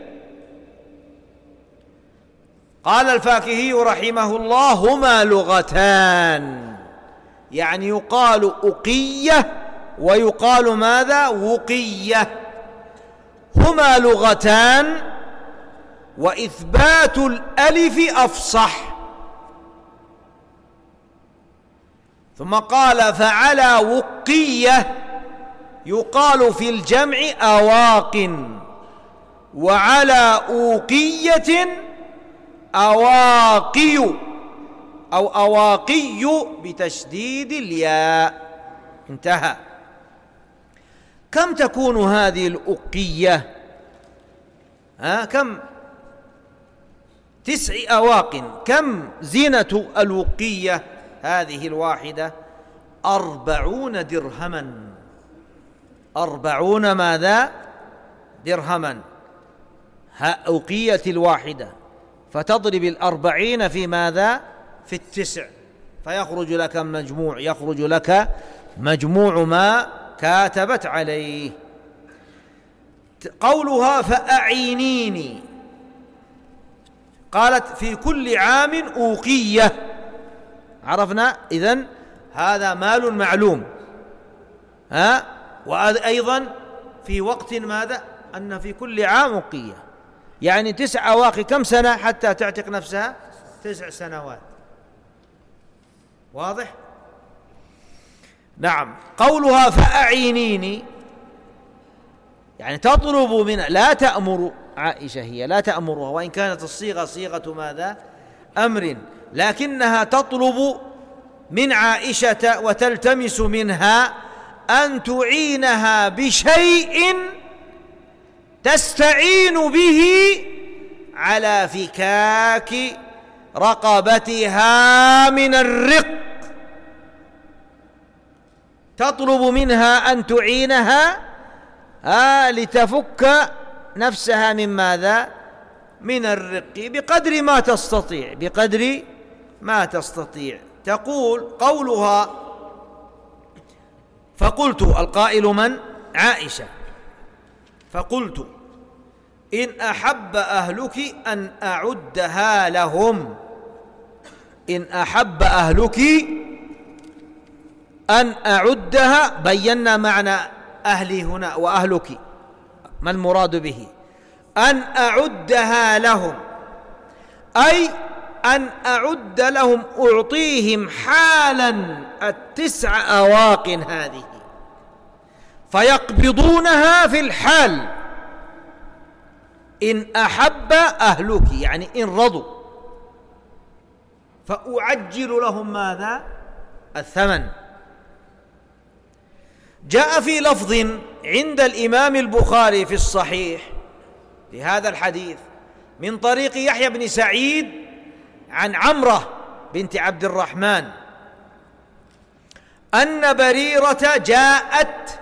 قال الفاكهي رحمه الله: هما لغتان، يعني يقال أقية ويقال ماذا؟ وقية. هما لغتان وإثبات الألف أفصح. ثم قال: فعلى وقية يقال في الجمع أواق، وعلى أوقية أواقي أو أواقي بتشديد الياء. انتهى. كم تكون هذه الأقية؟ كم؟ 9 أواق. كم زينة الوقية هذه الواحدة؟ 40 درهما. 40 ماذا؟ درهما. أوقية الواحدة، فتضرب 40 في ماذا؟ في 9، فيخرج لك مجموع، يخرج لك مجموع ما كاتبت عليه. قولها: فأعينيني، قالت: في كل عام أوقية. عرفنا إذن هذا مال معلوم. وأيضا في وقت ماذا؟ أن في كل عام أوقية، يعني 9 أواقي. كم سنة حتى تعتق نفسها؟ 9 سنوات. واضح؟ نعم. قولها: فأعينيني، يعني تطلب منها، لا تأمر عائشة، هي لا تأمرها، وإن كانت الصيغة صيغة ماذا؟ أمر، لكنها تطلب من عائشة وتلتمس منها أن تعينها بشيء تستعين به على فكاك رقبتها من الرق. تطلب منها أن تعينها لتفك نفسها من ماذا؟ من الرق، بقدر ما تستطيع، بقدر ما تستطيع. تقول قولها: فقلت، القائل من؟ عائشة. فقلت: إن أحب أهلك أن أعدها لهم. إن أحب أهلك أن أعدها، بينا معنى أهلي هنا وأهلك، ما المراد به؟ أن أعدها لهم، أي أن أعد لهم، أعطيهم حالا 9 أواق هذه، فيقبضونها في الحال. إن أحب أهلك يعني إن رضوا، فأعجل لهم ماذا؟ الثمن. جاء في لفظ عند الإمام البخاري في الصحيح لهذا الحديث من طريق يحيى بن سعيد عن عمرة بنت عبد الرحمن أن بريرة جاءت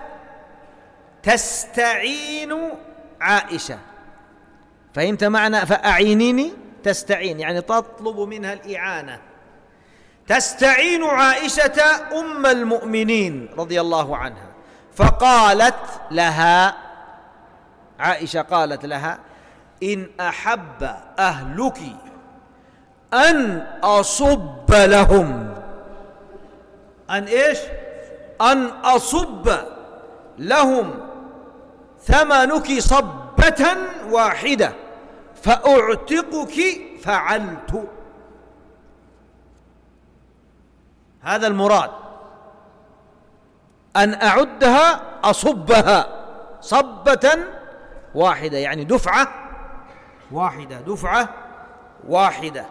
تستعين عائشة. فهمت معنى فأعينيني؟ تستعين يعني تطلب منها الإعانة. تستعين عائشة أم المؤمنين رضي الله عنها، فقالت لها عائشة، قالت لها: إن أحب أهلك أن أصب لهم، أن إيش؟ أن أصب لهم ثمنك صبة واحدة فأعتقك، فعلت. هذا المراد، أن أعدها أصبها صبة واحدة، يعني دفعة واحدة، دفعة واحدة.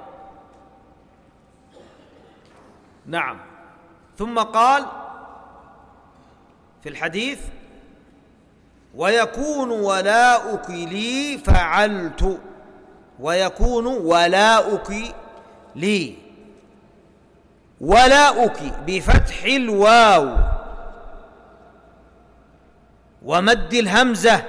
نعم. ثم قال في الحديث: ويكون ولاؤك لي فعلت. ويكون ولاؤك لي، ولاؤك بفتح الواو ومد الهمزة،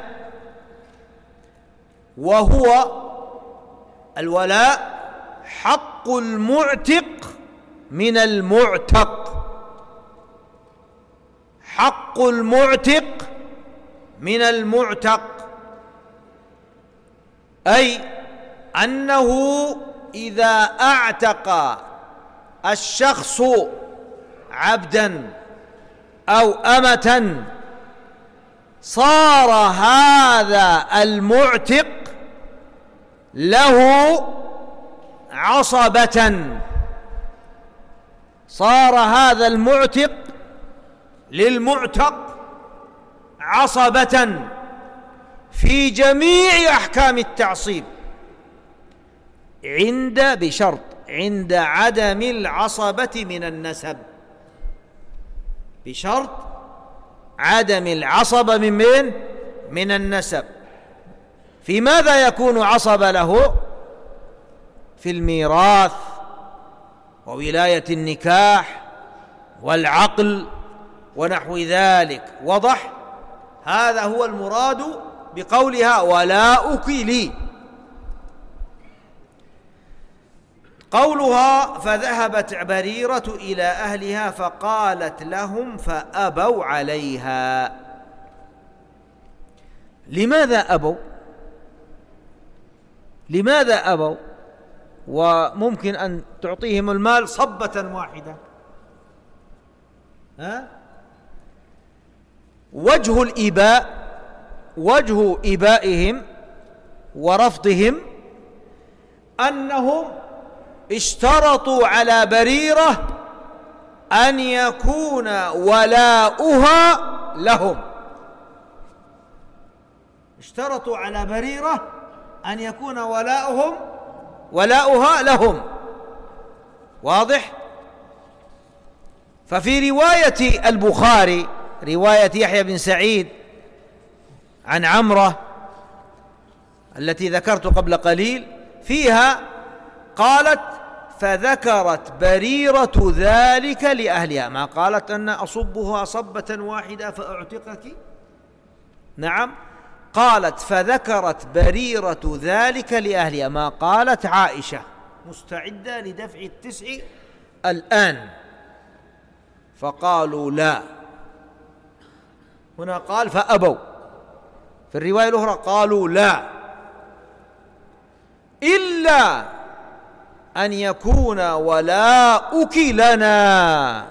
وهو الولاء حق المعتق من المعتق، حق حق المعتق من المعتق، أي أنه إذا أعتق الشخص عبدا أو أمة صار هذا المعتق له عصبة، صار هذا المعتق للمعتق عصبة في جميع أحكام التعصيب بشرط عند عدم العصبة من النسب، بشرط عدم العصبة من النسب. في ماذا يكون عصبة له؟ في الميراث وولاية النكاح والعقل ونحو ذلك. وضح؟ هذا هو المراد بقولها ولاؤك لي. قولها فذهبت بريرة إلى أهلها فقالت لهم فأبوا عليها. لماذا أبوا؟ لماذا أبوا؟ وممكن أن تعطيهم المال صبة واحدة. وجه الإباء، وجه إبائهم ورفضهم أنهم اشترطوا على بريرة أن يكون ولاؤها لهم، اشترطوا على بريرة أن يكون ولاؤها لهم. واضح؟ ففي رواية البخاري، رواية يحيى بن سعيد عن عمرة التي ذكرت قبل قليل، فيها قالت فذكرت بريرة ذلك لأهلها، ما قالت أن أصبها صبة واحدة فأعتقك، نعم، قالت فذكرت بريرة ذلك لأهلها، ما قالت عائشة مستعدة لدفع 9 الآن، فقالوا لا. هنا قال فأبوا، في الرواية الأخرى قالوا لا إلا أن يكون ولاؤك لنا،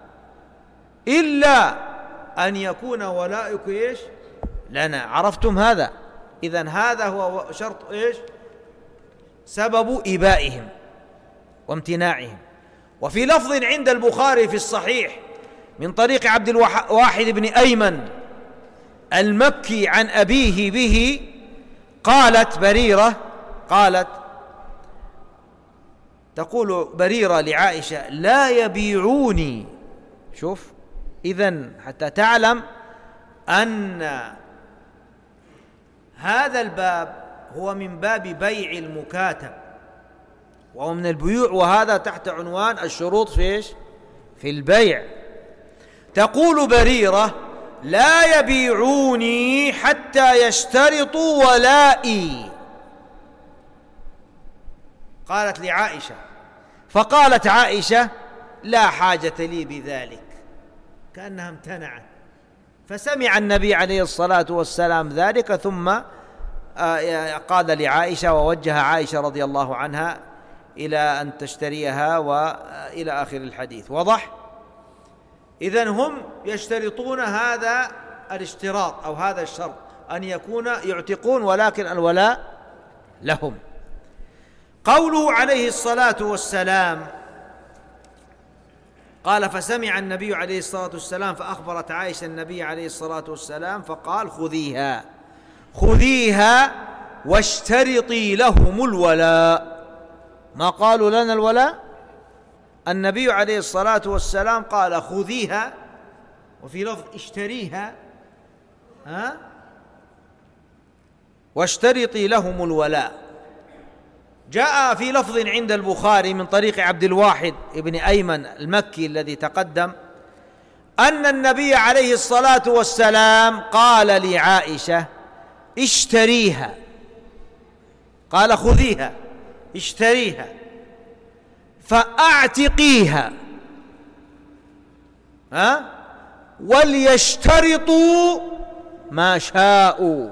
إلا أن يكون ولاؤك إيش؟ لنا. عرفتم هذا؟ إذن هذا هو شرط إيش؟ سبب إبائهم وامتناعهم. وفي لفظ عند البخاري في الصحيح من طريق عبد الواحد بن أيمن المكي عن أبيه به، قالت بريرة، قالت تقول بريرة لعائشة لا يبيعوني. شوف، إذن حتى تعلم أن هذا الباب هو من باب بيع المكاتب، وهو من البيوع، وهذا تحت عنوان الشروط في إيش؟ في البيع. تقول بريرة لا يبيعوني حتى يشترطوا ولائي، قالت لعائشة، فقالت عائشة لا حاجة لي بذلك، كأنها امتنعت. فسمع النبي عليه الصلاة والسلام ذلك، ثم قال لعائشة ووجه عائشة رضي الله عنها إلى أن تشتريها وإلى آخر الحديث. وضح؟ إذن هم يشترطون هذا الاشتراط أو هذا الشرط أن يكون يعتقون، ولكن الولاء لهم. قوله عليه الصلاة والسلام قال فسمع النبي عليه الصلاة والسلام فأخبرت عائشة النبي عليه الصلاة والسلام فقال خذيها، خذيها واشترطي لهم الولاء. ما قالوا لنا الولاء، النبي عليه الصلاة والسلام قال خذيها، وفي لفظ اشتريها واشترطي لهم الولاء. جاء في لفظ عند البخاري من طريق عبد الواحد بن أيمن المكي الذي تقدم أن النبي عليه الصلاة والسلام قال لعائشة اشتريها، قال خذيها اشتريها فأعتقيها وليشترطوا ما شاءوا،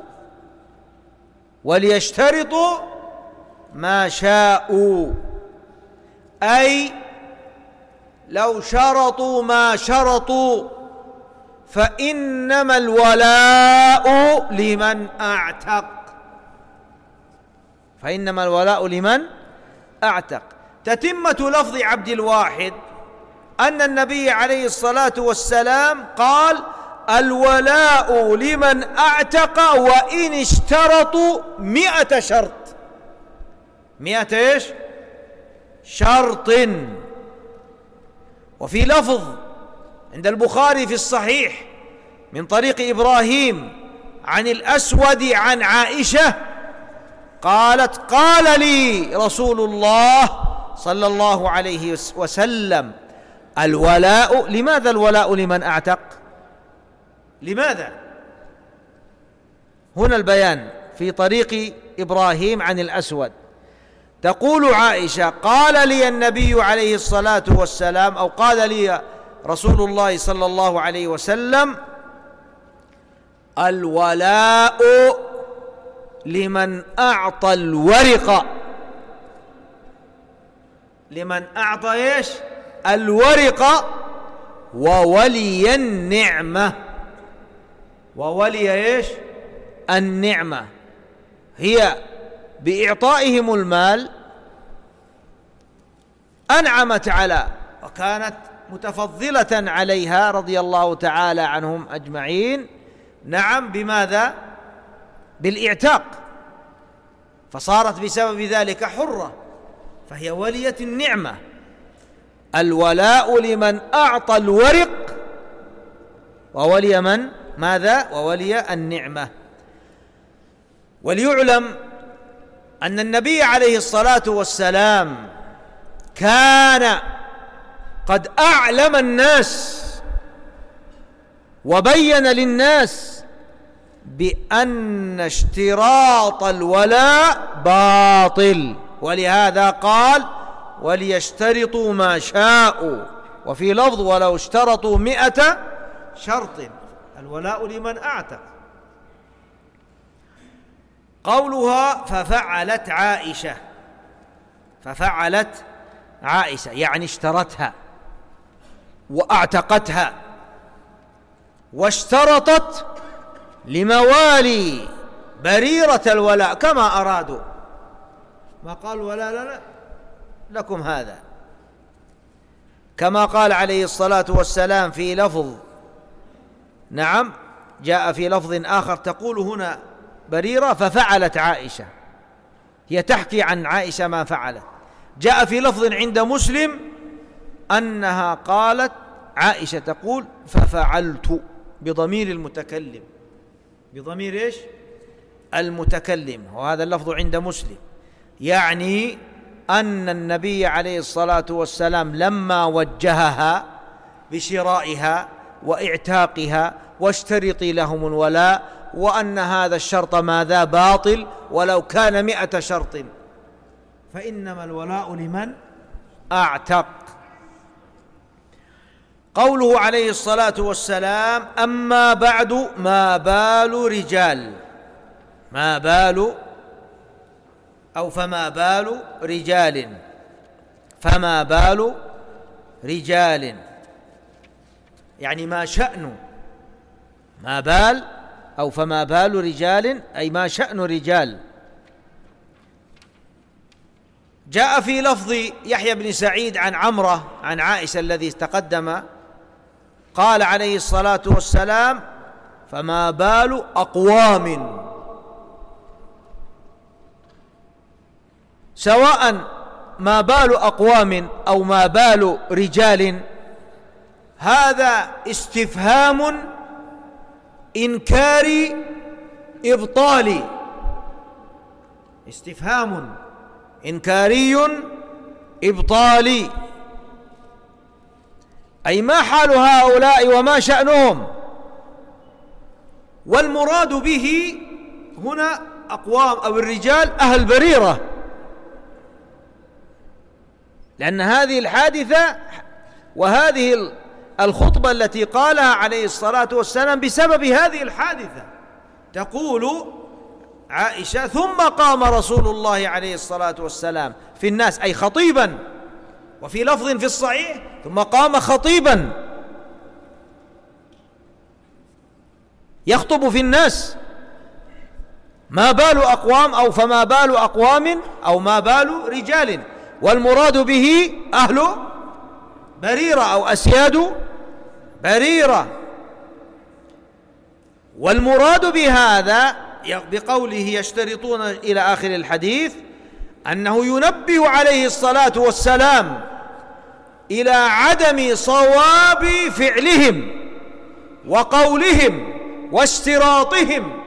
وليشترطوا ما شاءوا، أي لو شرطوا ما شرطوا فإنما الولاء لمن أعتق، فإنما الولاء لمن أعتق. تتمة لفظ عبد الواحد أن النبي عليه الصلاة والسلام قال: الولاء لمن أعتق وإن اشترطوا 100 شرط. 100 إيش؟ شرط. وفي لفظ عند البخاري في الصحيح من طريق إبراهيم عن الأسود عن عائشة قالت: قال لي رسول الله صلى الله عليه وسلم: الولاء. لماذا الولاء لمن أعتق؟ لماذا؟ هنا البيان في طريق إبراهيم عن الأسود. تقول عائشة: قال لي النبي عليه الصلاة والسلام، أو قال لي رسول الله صلى الله عليه وسلم: الولاء لمن أعطى الورق. لمن أعطى إيش؟ الورق وولي النعمة. وولي إيش؟ النعمة. هي بإعطائهم المال أنعمت على، وكانت متفضلة عليها رضي الله تعالى عنهم أجمعين. نعم، بماذا؟ بالإعتاق، فصارت بسبب ذلك حرة، فهي ولية النعمة. الولاء لمن أعطى الورق وولي من؟ ماذا؟ وولي النعمة. وليعلم أن النبي عليه الصلاة والسلام كان قد أعلم الناس وبين للناس بأن اشتراط الولاء باطل، ولهذا قال: وليشترطوا ما شاءوا. وفي لفظ: ولو اشترطوا 100 شرط. الولاء لمن أعتق. قولها: ففعلت عائشة. ففعلت عائشة يعني اشترتها وأعتقتها، واشترطت لموالي بريرة الولاء كما أرادوا، ما قالوا: ولا لا لكم هذا، كما قال عليه الصلاة والسلام في لفظ. نعم، جاء في لفظ آخر تقول هنا بريرة ففعلت عائشة، هي تحكي عن عائشة ما فعلت. جاء في لفظ عند مسلم أنها قالت، عائشة تقول: ففعلت، بضمير المتكلم، بضمير إيش؟ المتكلم. وهذا اللفظ عند مسلم، يعني أن النبي عليه الصلاة والسلام لما وجهها بشرائها واعتاقها واشترطي لهم الولاء، وأن هذا الشرط ماذا؟ باطل، ولو كان 100 شرط، فإنما الولاء لمن أعتق. قوله عليه الصلاة والسلام: أما بعد، ما بال رجال، ما بال أو فما بال رجال، فما بال رجال يعني ما شأن، ما بال أو فما بال رجال أي ما شأن رجال. جاء في لفظ يحيى بن سعيد عن عمرة عن عائشة الذي تقدم، قال عليه الصلاة والسلام: فما بال أقوام، سواء ما بال أقوام أو ما بال رجال، هذا استفهام إنكاري إبطالي، استفهام إنكاري إبطالي، أي ما حال هؤلاء وما شأنهم. والمراد به هنا أقوام أو الرجال أهل بريرة، لأن هذه الحادثة وهذه الخطبة التي قالها عليه الصلاة والسلام بسبب هذه الحادثة. تقول عائشة: ثم قام رسول الله عليه الصلاة والسلام في الناس، أي خطيبا، وفي لفظ في الصحيح: ثم قام خطيبا يخطب في الناس. ما بال أقوام، أو فما بال أقوام، أو ما بال رجال، والمراد به أهل بريرة أو أسياد بريرة. والمراد بهذا بقوله يشترطون إلى آخر الحديث أنه ينبه عليه الصلاة والسلام إلى عدم صواب فعلهم وقولهم واشتراطهم،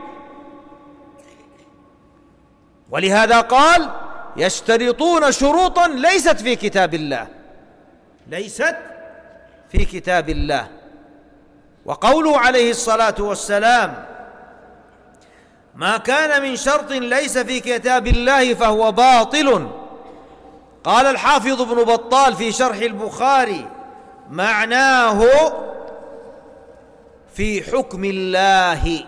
ولهذا قال: يشترطون شروطا ليست في كتاب الله، ليست في كتاب الله. وقوله عليه الصلاة والسلام: ما كان من شرط ليس في كتاب الله فهو باطل. قال الحافظ ابن بطال في شرح البخاري: معناه في حكم الله،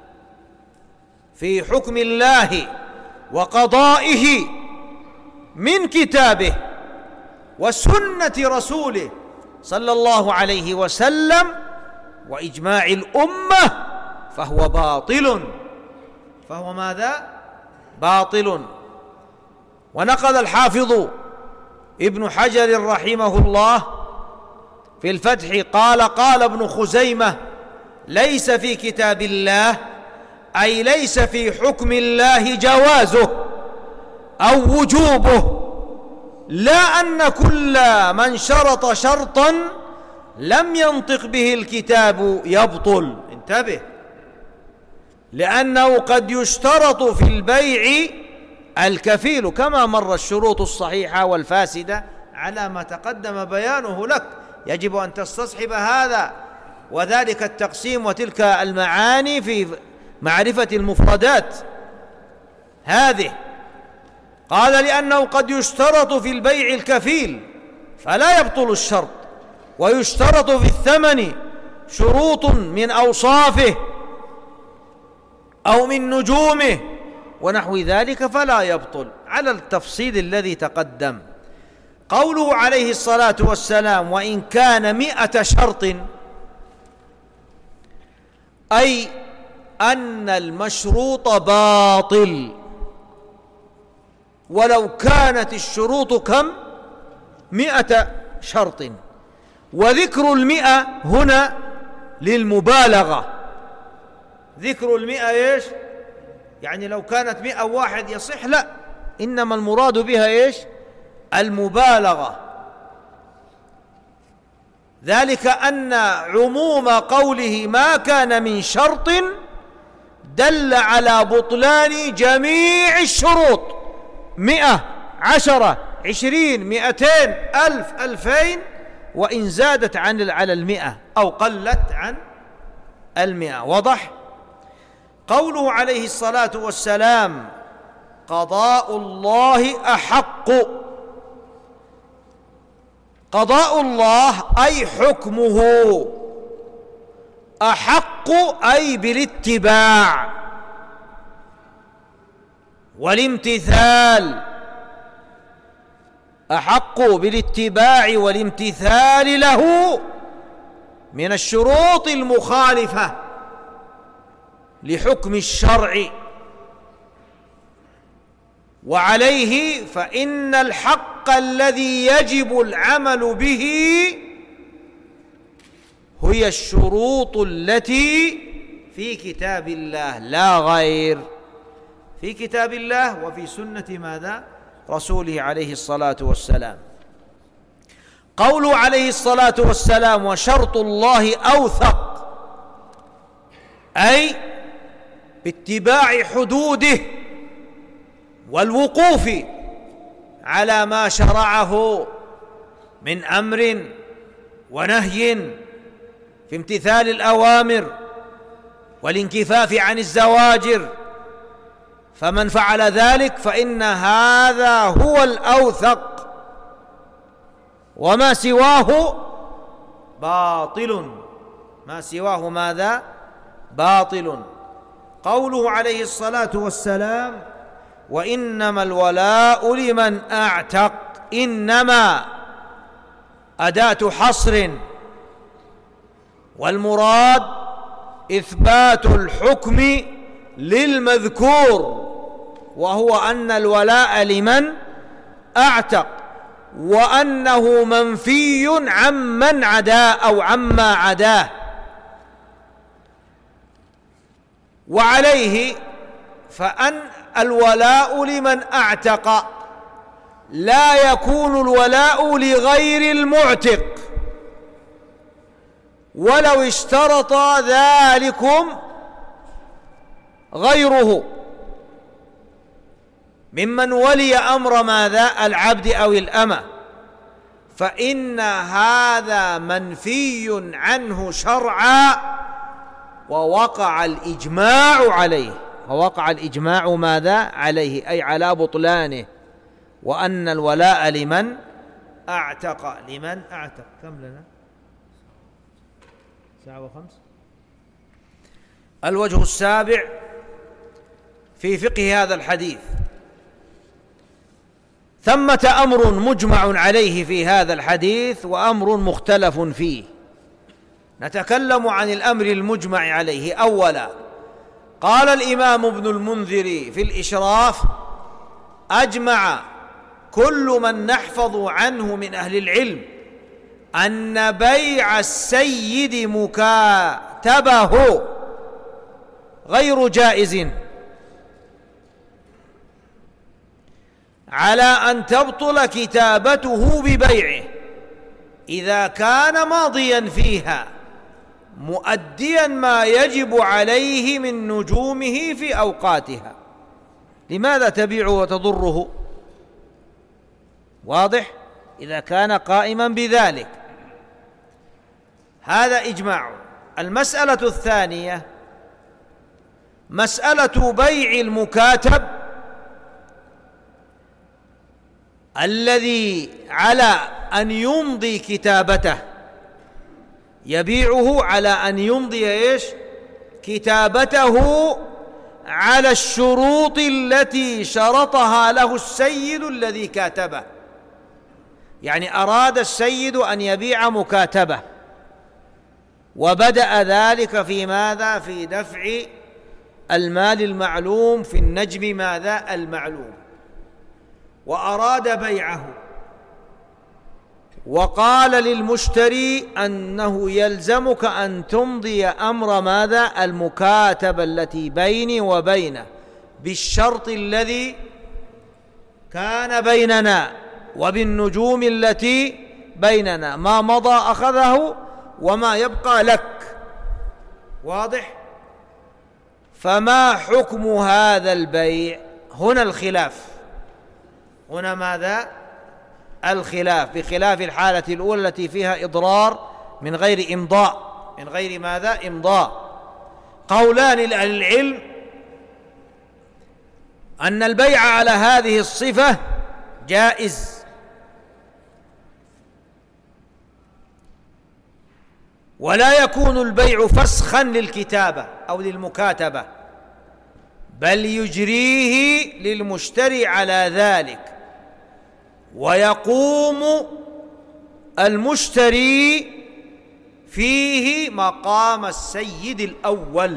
في حكم الله وقضائه من كتابه وسنة رسوله صلى الله عليه وسلم وإجماع الأمة، فهو باطل. فهو ماذا؟ باطل. ونقل الحافظ ابن حجر رحمه الله في الفتح قال: قال ابن خزيمة: ليس في كتاب الله، أي ليس في حكم الله جوازه أو وجوبه، لا أن كل من شرط شرطا لم ينطق به الكتاب يبطل. انتبه، لأنه قد يشترط في البيع الكفيل، كما مر الشروط الصحيحة والفاسدة على ما تقدم بيانه لك. يجب أن تستصحب هذا، وذلك التقسيم وتلك المعاني في معرفة المفردات هذه. قال: لأنه قد يشترط في البيع الكفيل فلا يبطل الشرط، ويشترط في الثمن شروط من أوصافه أو من نجومه ونحو ذلك فلا يبطل، على التفصيل الذي تقدم. قوله عليه الصلاة والسلام: وإن كان 100 شرط، أي أن المشروط باطل ولو كانت الشروط كم؟ 100 شرط. وذكر 100 هنا للمبالغة. ذكر 100 إيش؟ يعني لو كانت 101 يصح؟ لا، إنما المراد بها إيش؟ المبالغة. ذلك أن عموم قوله ما كان من شرط دل على بطلان جميع الشروط، 100 10 20 200 1000 2000، وإن زادت على 100 أو قلت عن 100. وضح؟ قوله عليه الصلاة والسلام: قضاء الله أحق. قضاء الله أي حكمه، أحق أي بالاتباع والامتثال، أحق بالاتباع والامتثال له من الشروط المخالفة لحكم الشرع. وعليه فإن الحق الذي يجب العمل به هي الشروط التي في كتاب الله لا غير، في كتاب الله وفي سنة ماذا؟ رسوله عليه الصلاة والسلام. قوله عليه الصلاة والسلام: وشرط الله أوثق، أي باتباع حدوده والوقوف على ما شرعه من أمر ونهي، في امتثال الأوامر والانكفاف عن الزواجر. فمن فعل ذلك فإن هذا هو الأوثق، وما سواه باطل، ما سواه ماذا؟ باطل. قوله عليه الصلاة والسلام: وإنما الولاء لمن أعتق، إنما أداة حصر، والمراد إثبات الحكم للمذكور، وهو أن الولاء لمن أعتق، وأنه منفي عمن عداه أو عما عداه. وعليه فأن الولاء لمن أعتق لا يكون الولاء لغير المعتق، ولو اشترط ذلكم غيره ممن ولي أمر ماذا؟ العبد أو الأمة، فإن هذا منفي عنه شرعا، ووقع الإجماع عليه. ووقع الإجماع ماذا؟ عليه، أي على بطلانه، وأن الولاء لمن أعتق. لمن أعتق. كم لنا؟ 1:05. الوجه السابع في فقه هذا الحديث: ثمة أمر مجمع عليه في هذا الحديث وأمر مختلف فيه. نتكلم عن الأمر المجمع عليه. أولا، قال الإمام ابن المنذر في الإشراف: أجمع كل من نحفظ عنه من أهل العلم أن بيع السيد مكاتبه غير جائز، على أن تبطل كتابته ببيعه إذا كان ماضيا فيها مؤديا ما يجب عليه من نجومه في أوقاتها. لماذا تبيعه وتضره؟ واضح؟ إذا كان قائما بذلك. هذا إجماع. المسألة الثانية مسألة بيع المكاتب الذي على أن يمضي كتابته، يبيعه على أن يمضي إيش؟ كتابته على الشروط التي شرطها له السيد الذي كاتبه. يعني أراد السيد أن يبيع مكاتبة، وبدأ ذلك في ماذا؟ في دفع المال المعلوم في النجم ماذا؟ المعلوم، وأراد بيعه، وقال للمشتري أنه يلزمك أن تمضي أمر ماذا؟ المكاتبة التي بيني وبينه بالشرط الذي كان بيننا وبالنجوم التي بيننا، ما مضى أخذه وما يبقى لك. واضح؟ فما حكم هذا البيع؟ هنا الخلاف. هنا ماذا؟ الخلاف، بخلاف الحالة الأولى التي فيها إضرار من غير إمضاء، من غير ماذا؟ إمضاء. قولان لأهل العلم: أن البيع على هذه الصفة جائز، ولا يكون البيع فسخا للكتابة أو للمكاتبة، بل يجريه للمشتري على ذلك، ويقوم المشتري فيه مقام السيد الأول.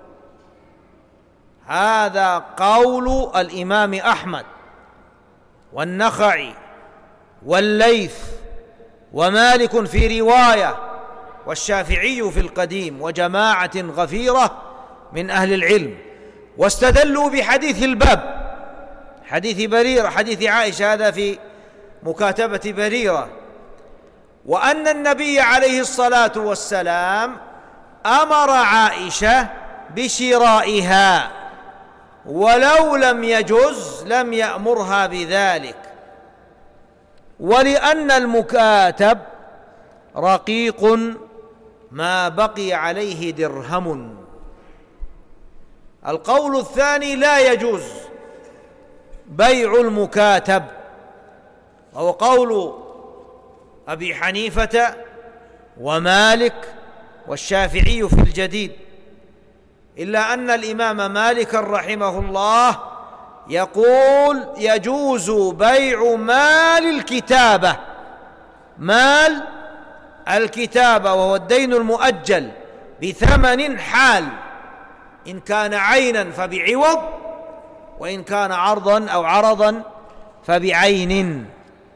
هذا قول الإمام أحمد والنخعي والليث ومالك في رواية، والشافعي في القديم، وجماعة غفيرة من أهل العلم. واستدلوا بحديث الباب، حديث بريرة، حديث عائشة، هذا في مكاتبة بريرة، وأن النبي عليه الصلاة والسلام أمر عائشة بشرائها، ولو لم يجز لم يأمرها بذلك، ولأن المكاتب رقيق ما بقي عليه درهم. القول الثاني: لا يجوز بيع المكاتب، وهو قول أبي حنيفة ومالك والشافعي في الجديد، إلا أن الإمام مالك رحمه الله يقول يجوز بيع مال الكتابة، مال الكتابة وهو الدين المؤجل بثمن حال، إن كان عينا فبعوض، وإن كان عرضا أو عرضا فبعين.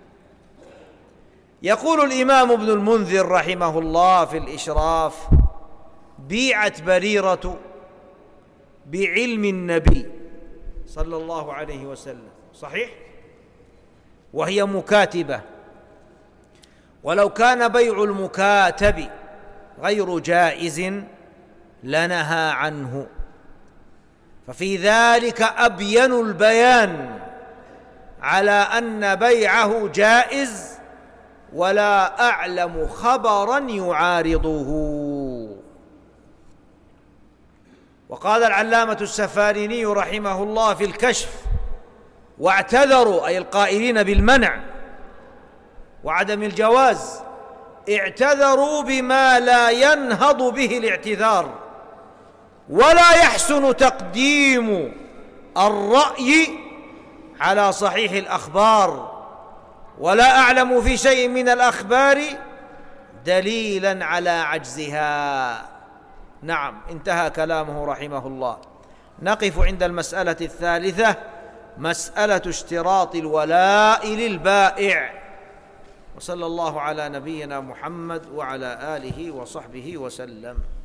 يقول الإمام ابن المنذر رحمه الله في الإشراف: بيعت بريرة بعلم النبي صلى الله عليه وسلم، صحيح، وهي مكاتبة، ولو كان بيع المكاتب غير جائز لنهى عنه، ففي ذلك أبين البيان على أن بيعه جائز، ولا أعلم خبرا يعارضه. وقال العلامة السفاريني رحمه الله في الكشف: واعتذروا، أي القائلين بالمنع وعدم الجواز، اعتذروا بما لا ينهض به الاعتذار، ولا يحسن تقديم الرأي على صحيح الأخبار، ولا أعلم في شيء من الأخبار دليلا على عجزها. نعم، انتهى كلامه رحمه الله. نقف عند المسألة الثالثة، مسألة اشتراط الولاء للبائع. وصلى الله على نبينا محمد وعلى آله وصحبه وسلم.